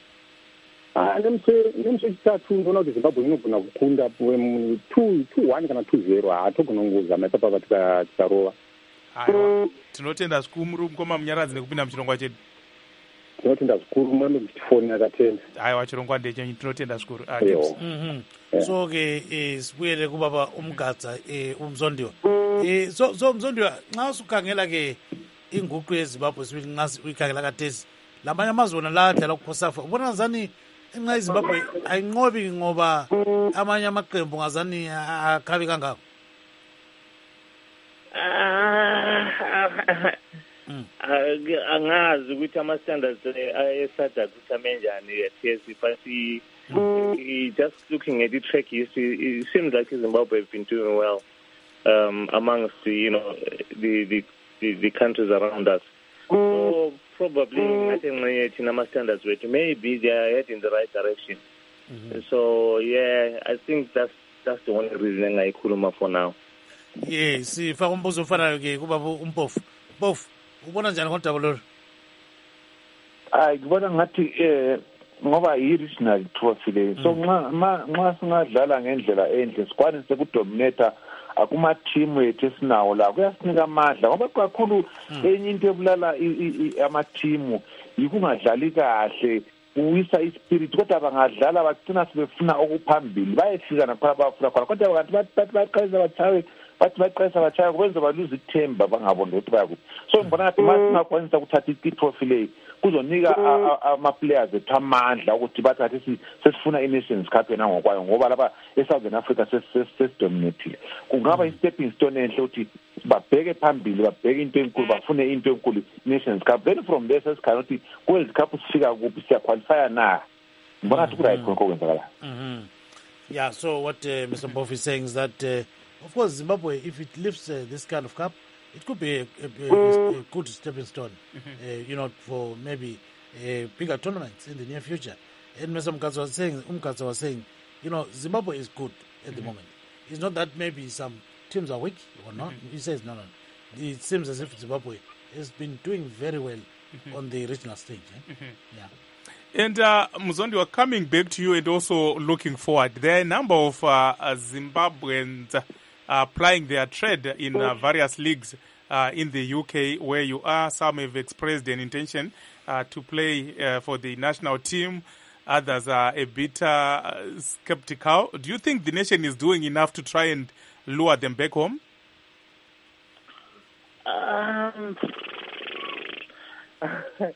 Nemusi wechitatu ndoona kuti Zimbabwe inogona kukunda 2-1 kana 2-0 haatogona kungozama ipapa tikarova. Aiwa, tinotenda zvikuru Mukoma Munyaradzi nekupinda muchirongwa chedu. Tinotenda zvikuru mwana kutifoni akatenda. Aiwa, chirongwa ndechenyu tinotenda zvikuru. So ke sibuyele kubaba uMgadza uMzondiwa. So Mzondiwa nxa usukhangela ke inguqu yeZimbabwe sibili nxa uyikhangela kathesi lamanye amazwe wona la adlala kuKosafa ubona ngazani nxa iZimbabwe ayinqobi ngoba amanye amaqembu ngazani akhabi kangako. Angazi ukuthi ama-standards eSADC ukuthi amenjani yathesi but just looking at the track history, it seems like Zimbabwe have been doing well amongst the countries around us. So probably I think ama-standards wethu maybe they are heading in the right direction. So yeah, I think that's the only reason engayikhuluma for now. Yes, sifaka umbuzo ofanayo ke kubaba uMpofu. Mpofu, ubona njani ngodaba lolu? Ngibona ngathi ngoba yi-regional trophy le so nxa singadlala ngendlela enhle sikwanise kudominata akumathimu ethu esinawo la kuyasinika amandla ngoba kakhulu enye into ebulala amathimu yikungadlali kahle kuwisa ispirit kodwa bangadlala bagcina sebefuna okuphambili bayefika napha abafuna khona kodwa abantu bathi baqesa bathaya kwenza baluze ithemba bangaboni ukuthi bayakuphi. So ngibona ngathi masingakwanisa ukuthatha i-trophy le kuzonika ama-players ethu amandla ukuthi bathathi sesifuna i-Nations Cup yena ngokwayo ngoba lapha eSouthern Africa sesidominated. Kungaba i-stepping stone enhle ukuthi babheke phambili babheke into enkulu bafune into enkulu i-Nations Cup then from there sesikhaya ukuthi ku-World Cup sifika kuphi siyaqualifya na. Ngibona ngathi kurayithi khonke okwenzakala. Yeah, so what Mr. Mpofu is saying is that of course Zimbabwe, if it lifts this kind of cup, it could be a good stepping stone, for maybe bigger tournaments in the near future. And Mr. Umgadza was saying, Zimbabwe is good at the moment. It's not that maybe some teams are weak or not. He says no. It seems as if Zimbabwe has been doing very well on the regional stage. Yeah. And Muzondi, we're coming back to you and also looking forward. There are a number of Zimbabweans plying their trade in various leagues in the UK where you are. Some have expressed an intention to play for the national team. Others are a bit skeptical. Do you think the nation is doing enough to try and lure them back home? To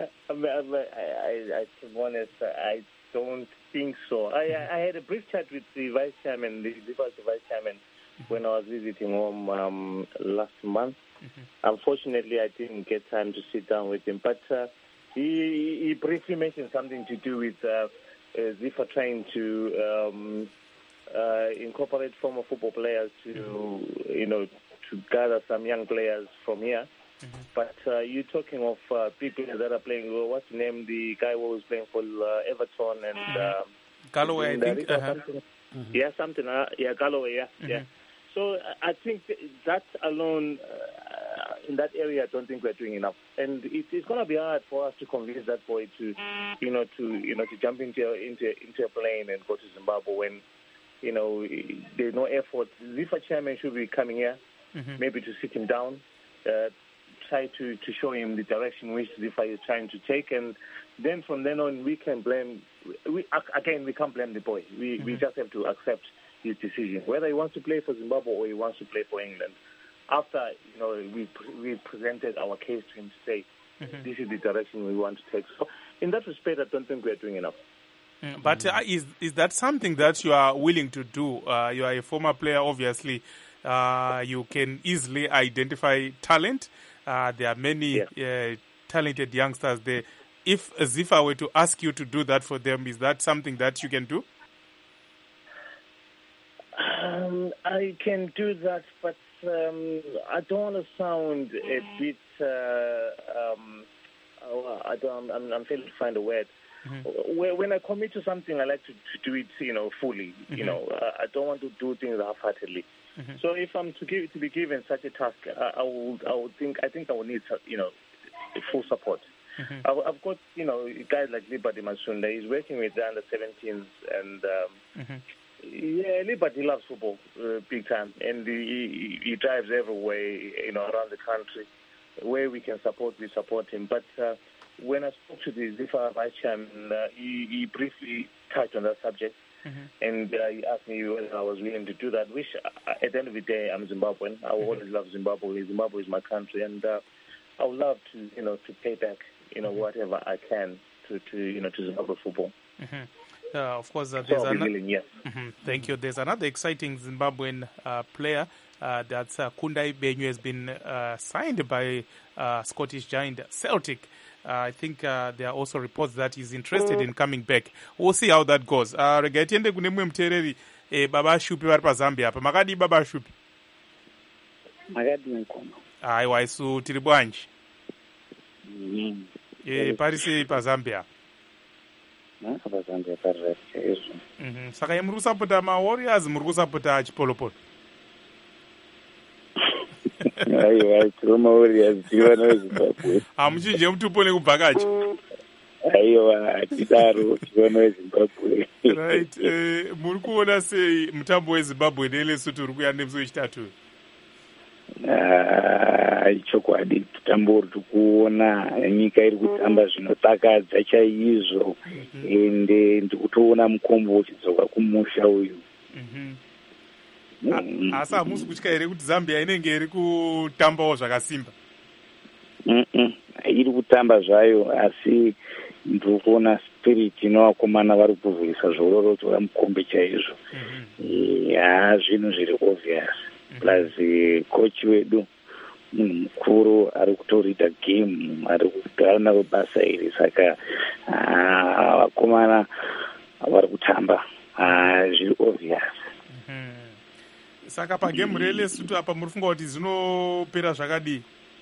be honest, I don't think so. I had a brief chat with the vice chairman, the vice chairman, when I was visiting home last month. Unfortunately, I didn't get time to sit down with him, but he briefly mentioned something to do with ZIFA trying to incorporate former football players to gather some young players from here. But you're talking of people that are playing. What's the name? The guy who was playing for Everton and Galloway, I think. Yeah, something. Yeah, Galloway. Yeah. So I think that alone in that area, I don't think we're doing enough, and it's going to be hard for us to convince that boy to jump into a plane and go to Zimbabwe when there's no effort. ZIFA chairman should be coming here, maybe to sit him down. Try to show him the direction which ZIFA is trying to take, and then from then on we can blame. We can't blame the boy. We just have to accept his decision, whether he wants to play for Zimbabwe or he wants to play for England. After we presented our case to him to say this is the direction we want to take. So in that respect, I don't think we are doing enough. But is that something that you are willing to do? You are a former player, obviously. You can easily identify talent. There are many talented youngsters there. If ZIFA were to ask you to do that for them, is that something that you can do? I can do that, but I don't want to sound a bit. I'm failing to find a word. When I commit to something, I like to do it, fully. I don't want to do things half-heartedly. So if I'm to be given such a task, I think I will need, full support. I've got, guys like Liberty Masunda. He's working with the under-17s, and Liberty loves football big time, and he drives everywhere, around the country. Where we can support, we support him. But when I spoke to the ZIFA vice chairman, he briefly touched on that subject. And he asked me whether I was willing to do that, which at the end of the day, I'm Zimbabwean. I always love Zimbabwe. Zimbabwe is my country, and I would love to, to pay back, whatever I can to Zimbabwe football. Of course, there's yes. Thank you. There's another exciting Zimbabwean player. That's Kundai Benyu has been signed by Scottish giant Celtic. I think there are also reports that he's interested in coming back. We'll see how that goes. Rega tiende kune mumwe muteereri baba Shupi vari paZambia apa. Makadi baba Shupi? Makadi mukoma. Aiwa isu tiri bwanji? Pari sei paZambia? PaZambia pari right chaizvo. Saka muri kusapota maWarriors, muri kusapota Chipolopolo? Aiwa, tiri maWarriors, tivana veZimbabwe. Hamuchinje mutupo nekubvakachi? Aiwa, tidaro, tivana veZimbabwe. Right. Muri kuona sei mutambo weZimbabwe neLesotho uri kuya nemusi wechitatu? Chokwadi, mutambo uri kuona nyika iri kutamba zvinodakadza chaizvo, ende ndikutoona mukombo uchidzoka kumusha uyu. Asi hamusi kutya here kuti Zambia inenge iri kutambawo zvakasimba? Iri kutamba zvayo, asi ndiri kuona spirit inovakomana vari kuvhurisa zvororotora mukombe chaizvo. Zvinhu zviri obvious. Plus coach wedu munhu mukuru ari kutorita game, ari kugara naro basa iri, saka vakomana vari kutamba zviri obvious. Saka pagemu reLesotho apa muri funga kuti zinopera zvakadii?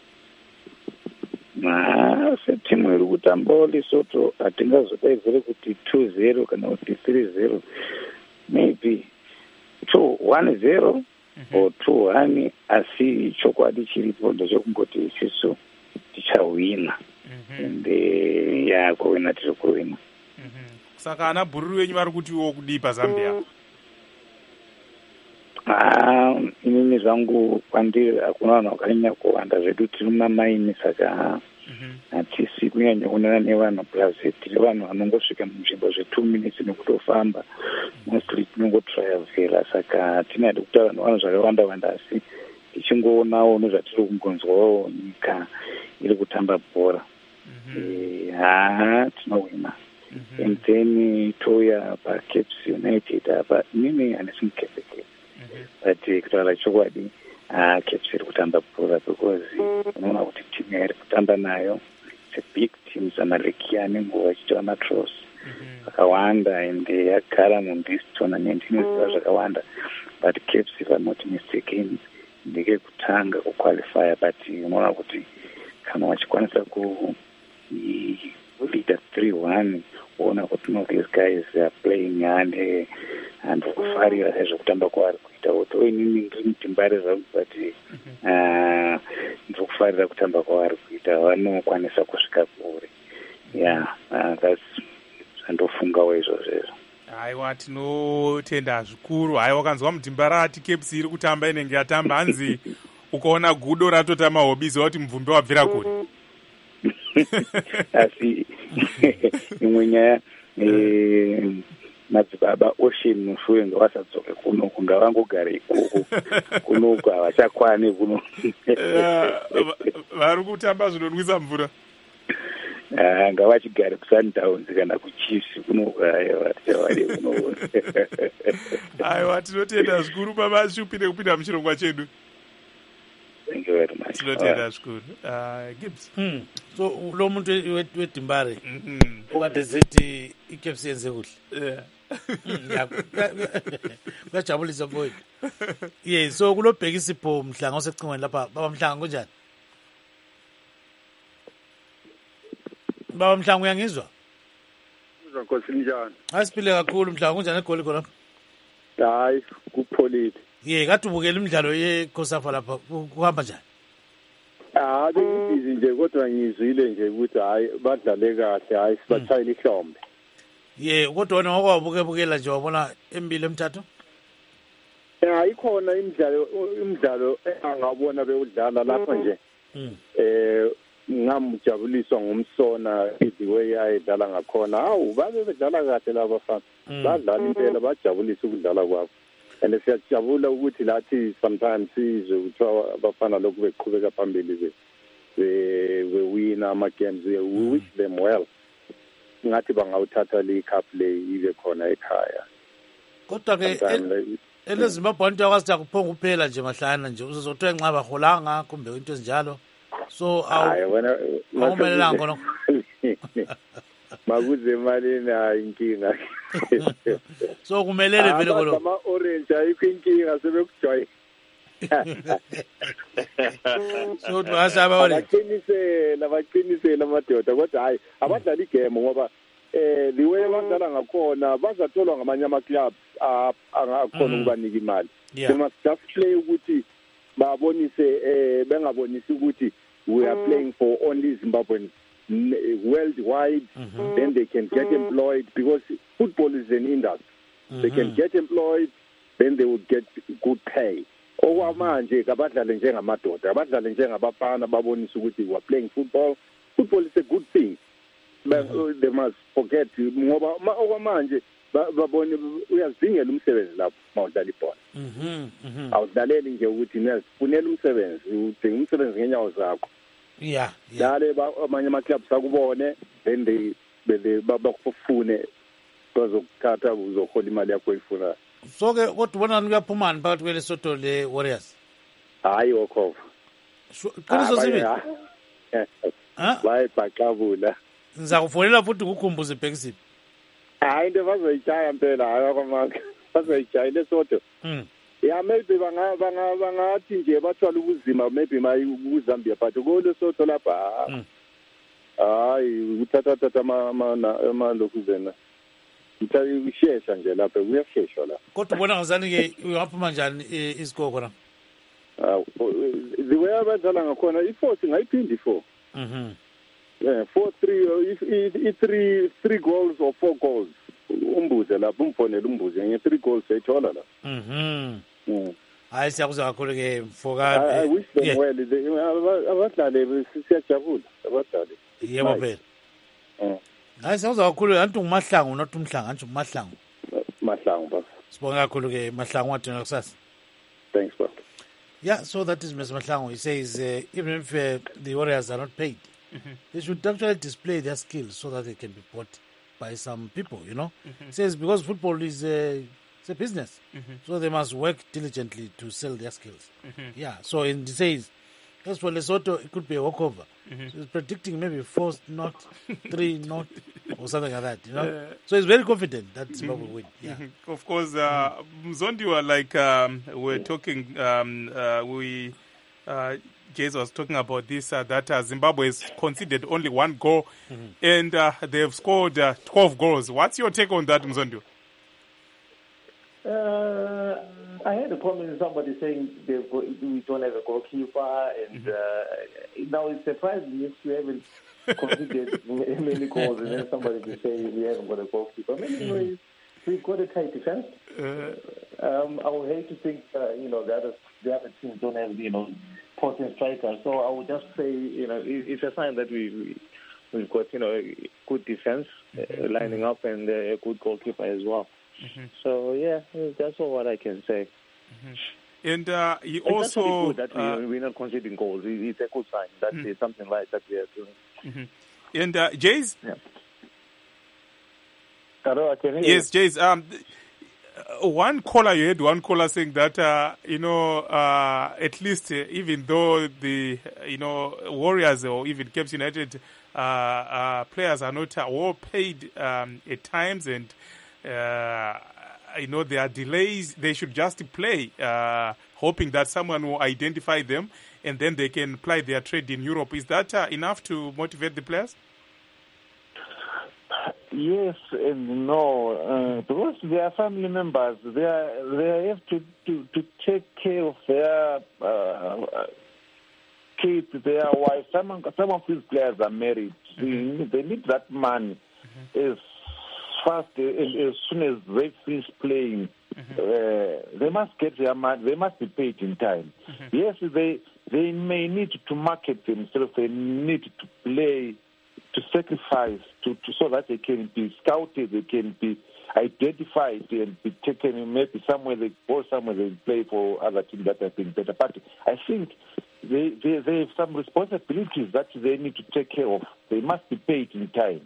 Setimu iri kutambawo Lesotho hatingazodaivhire kuti 2-0 kana kuti 3-0, maybe 1-0 or 2-1, asi chokwadi chiripo ndechokungoti isusu tichawina, ende kuwina tiri kuwina. Saka ana bhururu wenyu vari kutiwo kudii paZambia? Inini zvangu kwandiri hakuna vanhu vakanyanya kuwanda, zvedu tiri mumamaini, saka hatisi kunyanya kuonana nevanhu, plus tiri vanhu vanongosvika munzvimbo zve2 minutes nekutofamba, mostly tinongotraavhera, saka tinade kutaura nevanhu zvakawanda-wanda, asi tichingoonawo nezvatiri kungonzwawo nyika iri kutamba bhora. tinowina. And then toya paCaps United apa mimi handisimukepekezi but kutaura chokwadi Caps iri kutamba bhora because unoona kuti timu yairi kutamba nayo it's a big team. Zamalekiane nguva ichitava matros akawanda and yagara mundis tournament inoziva zvakawanda but Caps if I'm not mistaken ndike kutanga kuqualifya but unoona kuti kana vachikwanisa kuleader 3-1 uona kuti no these guys are playing and kufarira sezvekutamba kwavari kuita kuti oinini ndiri mutimbare zvangu but ndiri kufarira kutamba kwavari kuita vanokwanisa kusvika kure zvandofungawo izvozvo. Haiwa, tinotenda zvikuru. Haiwa, wakanzwa mutimba rati Caps iri kutamba inenge yatamba hanzi ukaona gudo ratotama hobbies wati mvumbi wabvira kuri. Asi imwe nyaya madzibaba Ocean Mushuwe ngawasadzoke kunoku ngavangogara ikoko kunoku havachakwani kuno vari kutamba zvinonwisa mvura ngavachigare kuSundowns kana kuChiefs kunoku vatichavari kuno. Aiwa, tinotenda zvikuru pamashupi nekupinda muchirongwa chedu. Thank you very much. Tinotenda zvikuru. Gibbs. So lo muntu wedimbare ukatezeti iCaps yenze kuhle. Kuyajabulisa mfowethu. Yes, so kulobhekisa ipho Mhlanga osecingweni lapha. Baba Mhlanga kunjani? Baba Mhlanga uyangizwa? Nkosi njani? Asiphile kakhulu Mhlanga, kunjani eGoli khona? Hayi, kupholile. Kade ubukela imidlalo yeCOSAFA lapha kuhamba njani? Bengibizi nje kodwa ngizwile nje ukuthi hayi badlale kahle, hayi sibathayile ihlombe. Kodwa wena wakwabukela nje wabona emibili emithathu? Ikhona imidlalo engabona bewudlala lapha nje. Ngamjabuliswa ngumsona the way ayedlala ngakhona. Babe bedlala kahle laba bafana. Badlala impela, bajabulisa ukudlala kwabo. And siyajabula ukuthi lathi sometimes sizwe kuthiwa abafana lokhu beqhubeka phambili bewina ama-games. We wish them well. Ngathi bangawuthatha le cup le ibe khona ekhaya. Kodwa-ke eleZimbabwe into yakwazi akuphonga kuphela nje mahlana nje uzozothiwa enxa baholanga kumbe into ezinjalo. So awumelelanga khona. Makuze emalini inkinga. So kumelele vele khona. Ama-orange ayikho inkinga sebekujoyina. So twasaba orange. Abaqinisele amadoda kodwa hayi abadlala igame ngoba the way abadlala ngakhona bazatholwa ngamanye ama-clubs angakhona ukubanika imali. They must just play ukuthi babonise bengabonisi ukuthi we are playing for only Zimbabweans worldwide. Then they can get employed because football is an industry. They can get employed, then they will get good pay. Okwamanje kabadlale njengamadoda, abadlale njengabafana babonisa ukuthi we are playing football. Football is a good thing. They must forget ngoba okwamanje babone uyazingela umsebenzi lapho mawudlala ibhola. Awudlaleli nje ukuthi niyazifunela umsebenzi, udinga umsebenzi ngenyawo zakho. Dale amanye ama-clubs akubone then bakufune bazokuthatha uzohola imali yakho oyifunayo. So-ke kodwa ubonani kuyaphumani phakathi kweLesotho le-Warriors? Hayi okhova. Qiniso sibili? Bayibhaqabula. Ngizakufonela futhi kukhumbuze Bhekisiphi. Hayi into bazoyitshaya mpela, hayi akwamanga bazoyitshaya iLesotho. Maybe bangathi nje bathwala ubuzima maybe kuZambia but kuLesotho lapha hayi uthatha amalokhu zena ushesha nje lapha uyashesha la. Kodwa ubona ngazani-ke ungaphuma njani isikoko khona? The way abadlala ngakhona i-4 ngayiphindi 4. 4-3 3 goals or 4 goals. Umbuze lapho umfonela umbuze nge 3 goals ayithola la. Hayi siyakuzwa kakhulu-ke mfoka. I wish them well. Abadlali siyajabula abadlali. Yebo phela. Hayi siyakuzwa kakhulu anti nguMahlangu not uMhlanga anti nguMahlangu. Mahlangu baba. Sibonga kakhulu-ke Mahlangu wathina kusasa. Thanks baba. Yeah, so that is Mr. Mahlangu. He says even if the Warriors are not paid, they should actually display their skills so that they can be bought by some people, Says because football is it's a business, so they must work diligently to sell their skills. Yeah, so it says, as for Lesotho, it could be a walkover. So it's predicting maybe 4 not 3 not or something like that, So he's very confident that Zimbabwe will win. Yeah. Of course, Mzondi were like we're talking. Jason was talking about this that Zimbabwe has conceded only 1 goal, and they've scored 12 goals. What's your take on that, Mzondi? I had a comment, somebody saying we don't have a goalkeeper, and now it's surprising if we haven't conceded many goals, and then somebody will say we haven't got a goalkeeper. Anyways, we've got a tight defense. I would hate to think, the other teams don't have, potent strikers. So I would just say, it's a sign that we've got, a good defense lining up and a good goalkeeper as well. So yeah, that's all what I can say. And he it's also good that we're not conceding goals. It's a good sign that there's something right that we are doing. And Jays? Yeah. Hello, I can hear Yes, Jays. One caller saying that at least even though the Warriors or even Caps United players are not well paid at times, and there are delays, they should just play, hoping that someone will identify them and then they can ply their trade in Europe. Is that enough to motivate the players? Yes and no, because they are family members. They have to take care of their kids, their wives. Some of these players are married. They need that money as fast as soon as they finish playing. They must get their money. They must be paid in time. Yes, they may need to market themselves. They need to play, to sacrifice, so that they can be scouted, they can be identified and be taken. Maybe somewhere they go, somewhere they play for other teams that have been better. But I think they have some responsibilities that they need to take care of. They must be paid in time.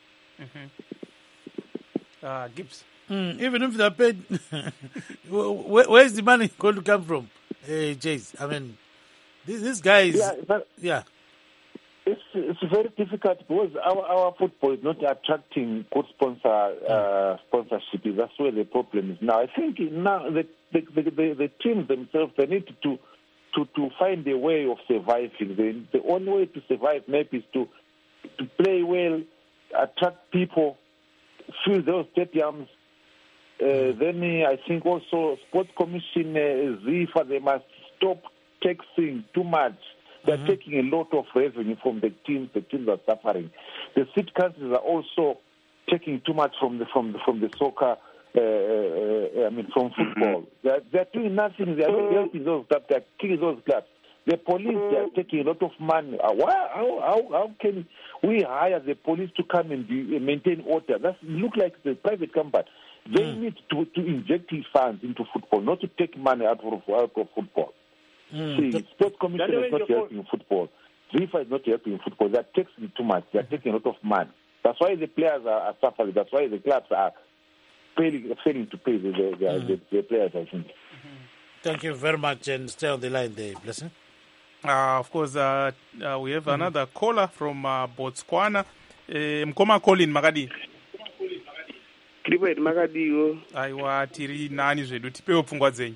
Gibbs. Even if they're paid, where's the money going to come from? Jays, I mean, these guys. Yeah. It's very difficult because our football is not attracting good sponsorship. That's where the problem is now. I think now the teams themselves, they need to find a way of surviving. The only way to survive maybe is to play well, attract people, fill those stadiums. Then I think also Sports Commission, ZIFA, they must stop taxing too much. They're taking a lot of revenue from the teams. The teams are suffering. The city councils are also taking too much from the soccer. From football. They're doing nothing. They're not helping those clubs. They're killing those clubs. The police, they're taking a lot of money. How can we hire the police to come and maintain order? That look like the private company. They need to inject funds into football, not to take money out of football. See, Sports Commission is not helping football. FIFA is not helping football. They're taxing too much. They're taking a lot of money. That's why the players are suffering. That's why the clubs are failing to pay the players, I think. Thank you very much, and stay on the line there, Blessing. Of course, we have another caller from Botswana. Mkoma Colin Magadi. Clipper Magadiyo. Aiwa tiri nani zvedu tipewo pfungwa dzenyu.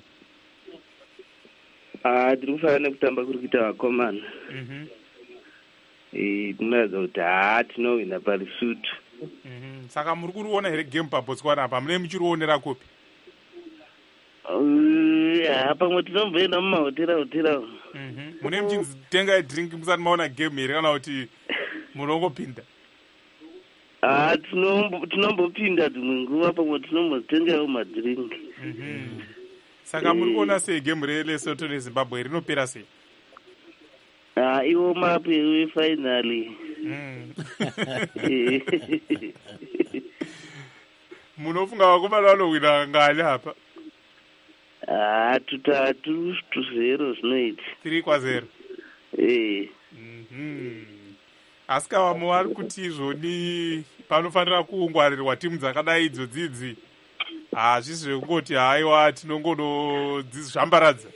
Tiri kufanira kutamba kuri kuita vakomana. Tinoratidza kuti tinowina paResotho. Saka muri kuriona here game paBotswana apa mune muchirionera kupi? Pamwe tinomboenda mumahotera. Mune muchitenga drink musati maona game here kana kuti munongopinda? Tinombopinda dzimwe nguva, pamwe tinombozitengawo madrink. Saka muri kuona sei game reLesotho neZimbabwe rinopera sei? Iwo mapu efinally. Munofunga vakomana vanowina ngani apa? 3-0 zvinoita. 3-0. asi kavamwe vari kuti izvoni panofanira kuungwarirwa timu dzakadai idzodzidzi hazvisi zvekungoti haiwa tinongonodzizvambaradza.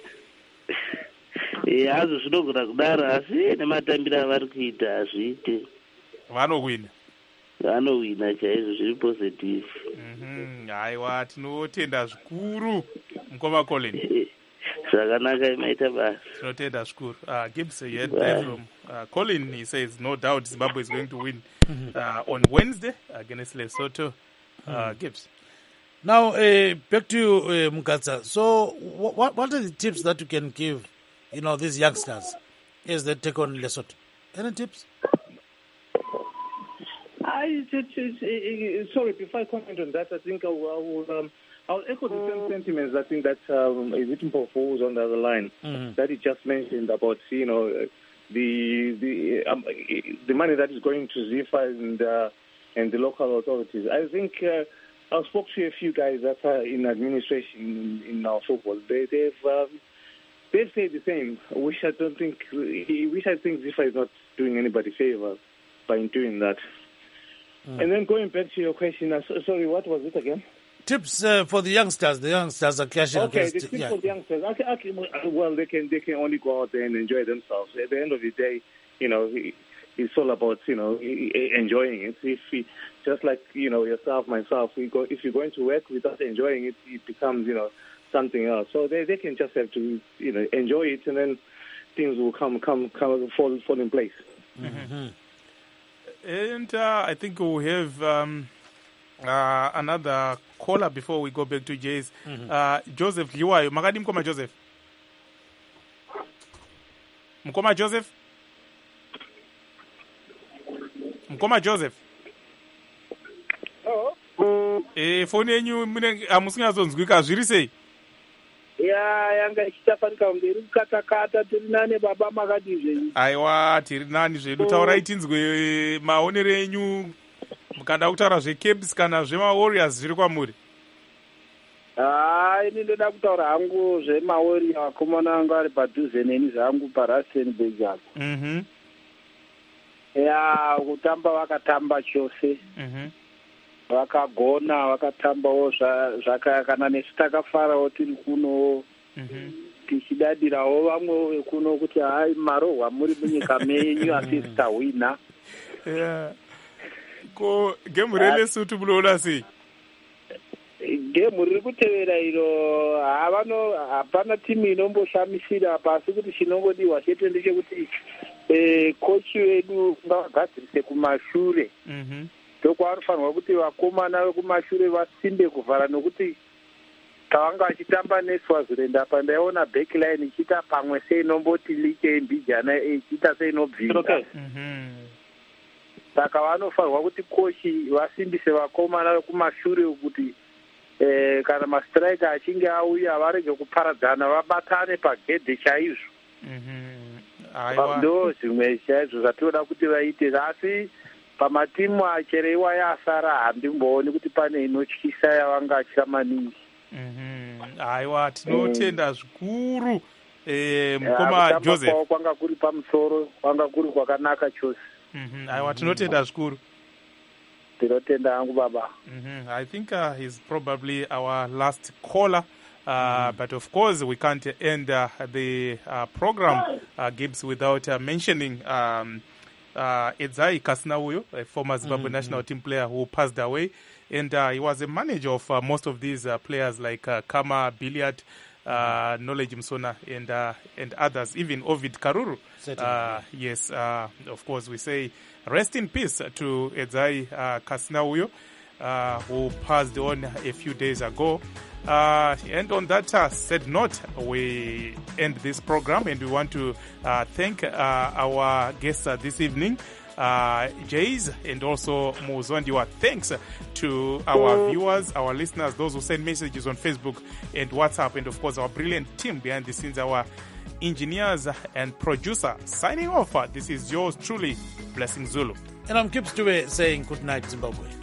hazvo zvinogona kudaro asi nematambiro avari kuita hazviite. Vanowina chaizvo, zviri positive. Haiwa tinotenda zvikuru mukoma Colin. Zvakanaka maita basa. Tinotenda zvikuru. Gibbs, you heard there from Colin. He says no doubt Zimbabwe is going to win on Wednesday against Lesotho. Gibbs. Now, back to you, Mukatsa. So, what are the tips that you can give, these youngsters as they take on Lesotho? Any tips? Sorry, before I comment on that, I think I'll echo the same sentiments. I think that is it Mpofu on the other line that he just mentioned about the money that is going to ZIFA and the local authorities. I think I spoke to a few guys that are in administration in our football. They've said the same. I think ZIFA is not doing anybody favor by doing that. And then going back to your question, sorry, what was it again? Tips for the youngsters. The youngsters are clashing against... Okay, the tips for the youngsters. Well, they can only go out there and enjoy themselves. At the end of the day, it's all about, enjoying it. If just like, yourself, myself, if you're going to work without enjoying it, it becomes, something else. So they can just have to, enjoy it, and then things will fall in place. Mm-hmm. And I think we'll have another caller before we go back to Jay's. Joseph Liwayo. Magadi Mkoma Joseph. Mkoma Joseph. Mkoma Joseph. Foni yenyu musingazonzwika zviri sei? Yanga ichitafanika mberi kukatakata tiri nane baba makati zvenyu. Aiwa tiri nani zvedu, taurai tinzwe maonero enyu mukada kutaura zveCaps kana zvemaWarriors zviri kwamuri. Ini ndoda kutaura hangu zvemaWarriors, vakomana vangu vari padhuze neni zvangu paRustenburg apo. Kutamba vakatamba chose. Vakagona, vakatambawo zvakakana nesu takafarawo tiri kuno tichidadirawo vamwe kuno kuti hai marohwa muri munyika menyu asi sitahwina. Ko gemu reLesotho munoona sei? Gemu riri kutevera iro hapana timu inomboshamisira pasi kuti chinongodiwa chete ndechekuti kochi wedu ngavagadzirise kumashure. Ndokwavanofanirwa kuti vakomana vekumashure vasimbe kuvhara, nokuti tavanga vachitamba neSwaziland apa ndaiona backline ichiita pamwe seinomboti like mbijana ichiita seinobvira. Saka vanofanirwa kuti kochi vasimbise vakomana vekumashure kuti kana mastrike achinge auya varege kuparadzana, vabatane pagedhe chaizvo. Ndo zvimwe chaizvo zvatinoda kuti vaite, asi pamatimu achereiwa yasara handimbooni kuti pane inotyisa yavanga achira maningi. Aiwa tinotenda zvikuru mukoma Joseph. Kwanga kuri pamusoro, kwanga kuri kwakanaka chose. Aiwa tinotenda zvikuru. Tinotenda hangu baba. I think he's probably our last caller. But of course we can't end the program Gibbs without mentioning Edzai Kasnauyo, a former Zimbabwe national team player who passed away, and he was a manager of most of these players like Kama Billiard, Knowledge Msona, and others, even Ovid Karuru. Yes, of course we say rest in peace to Edzai Kasnauyo, who passed on a few days ago. And on that said note, we end this program, and we want to thank our guests this evening, Jays, and also Muzondiwa. Thanks to our viewers, our listeners, those who send messages on Facebook and WhatsApp, and of course our brilliant team behind the scenes, our engineers and producer. Signing off, this is yours truly, Blessing Zulu. And I'm Gibbs Dube saying good night, Zimbabwe.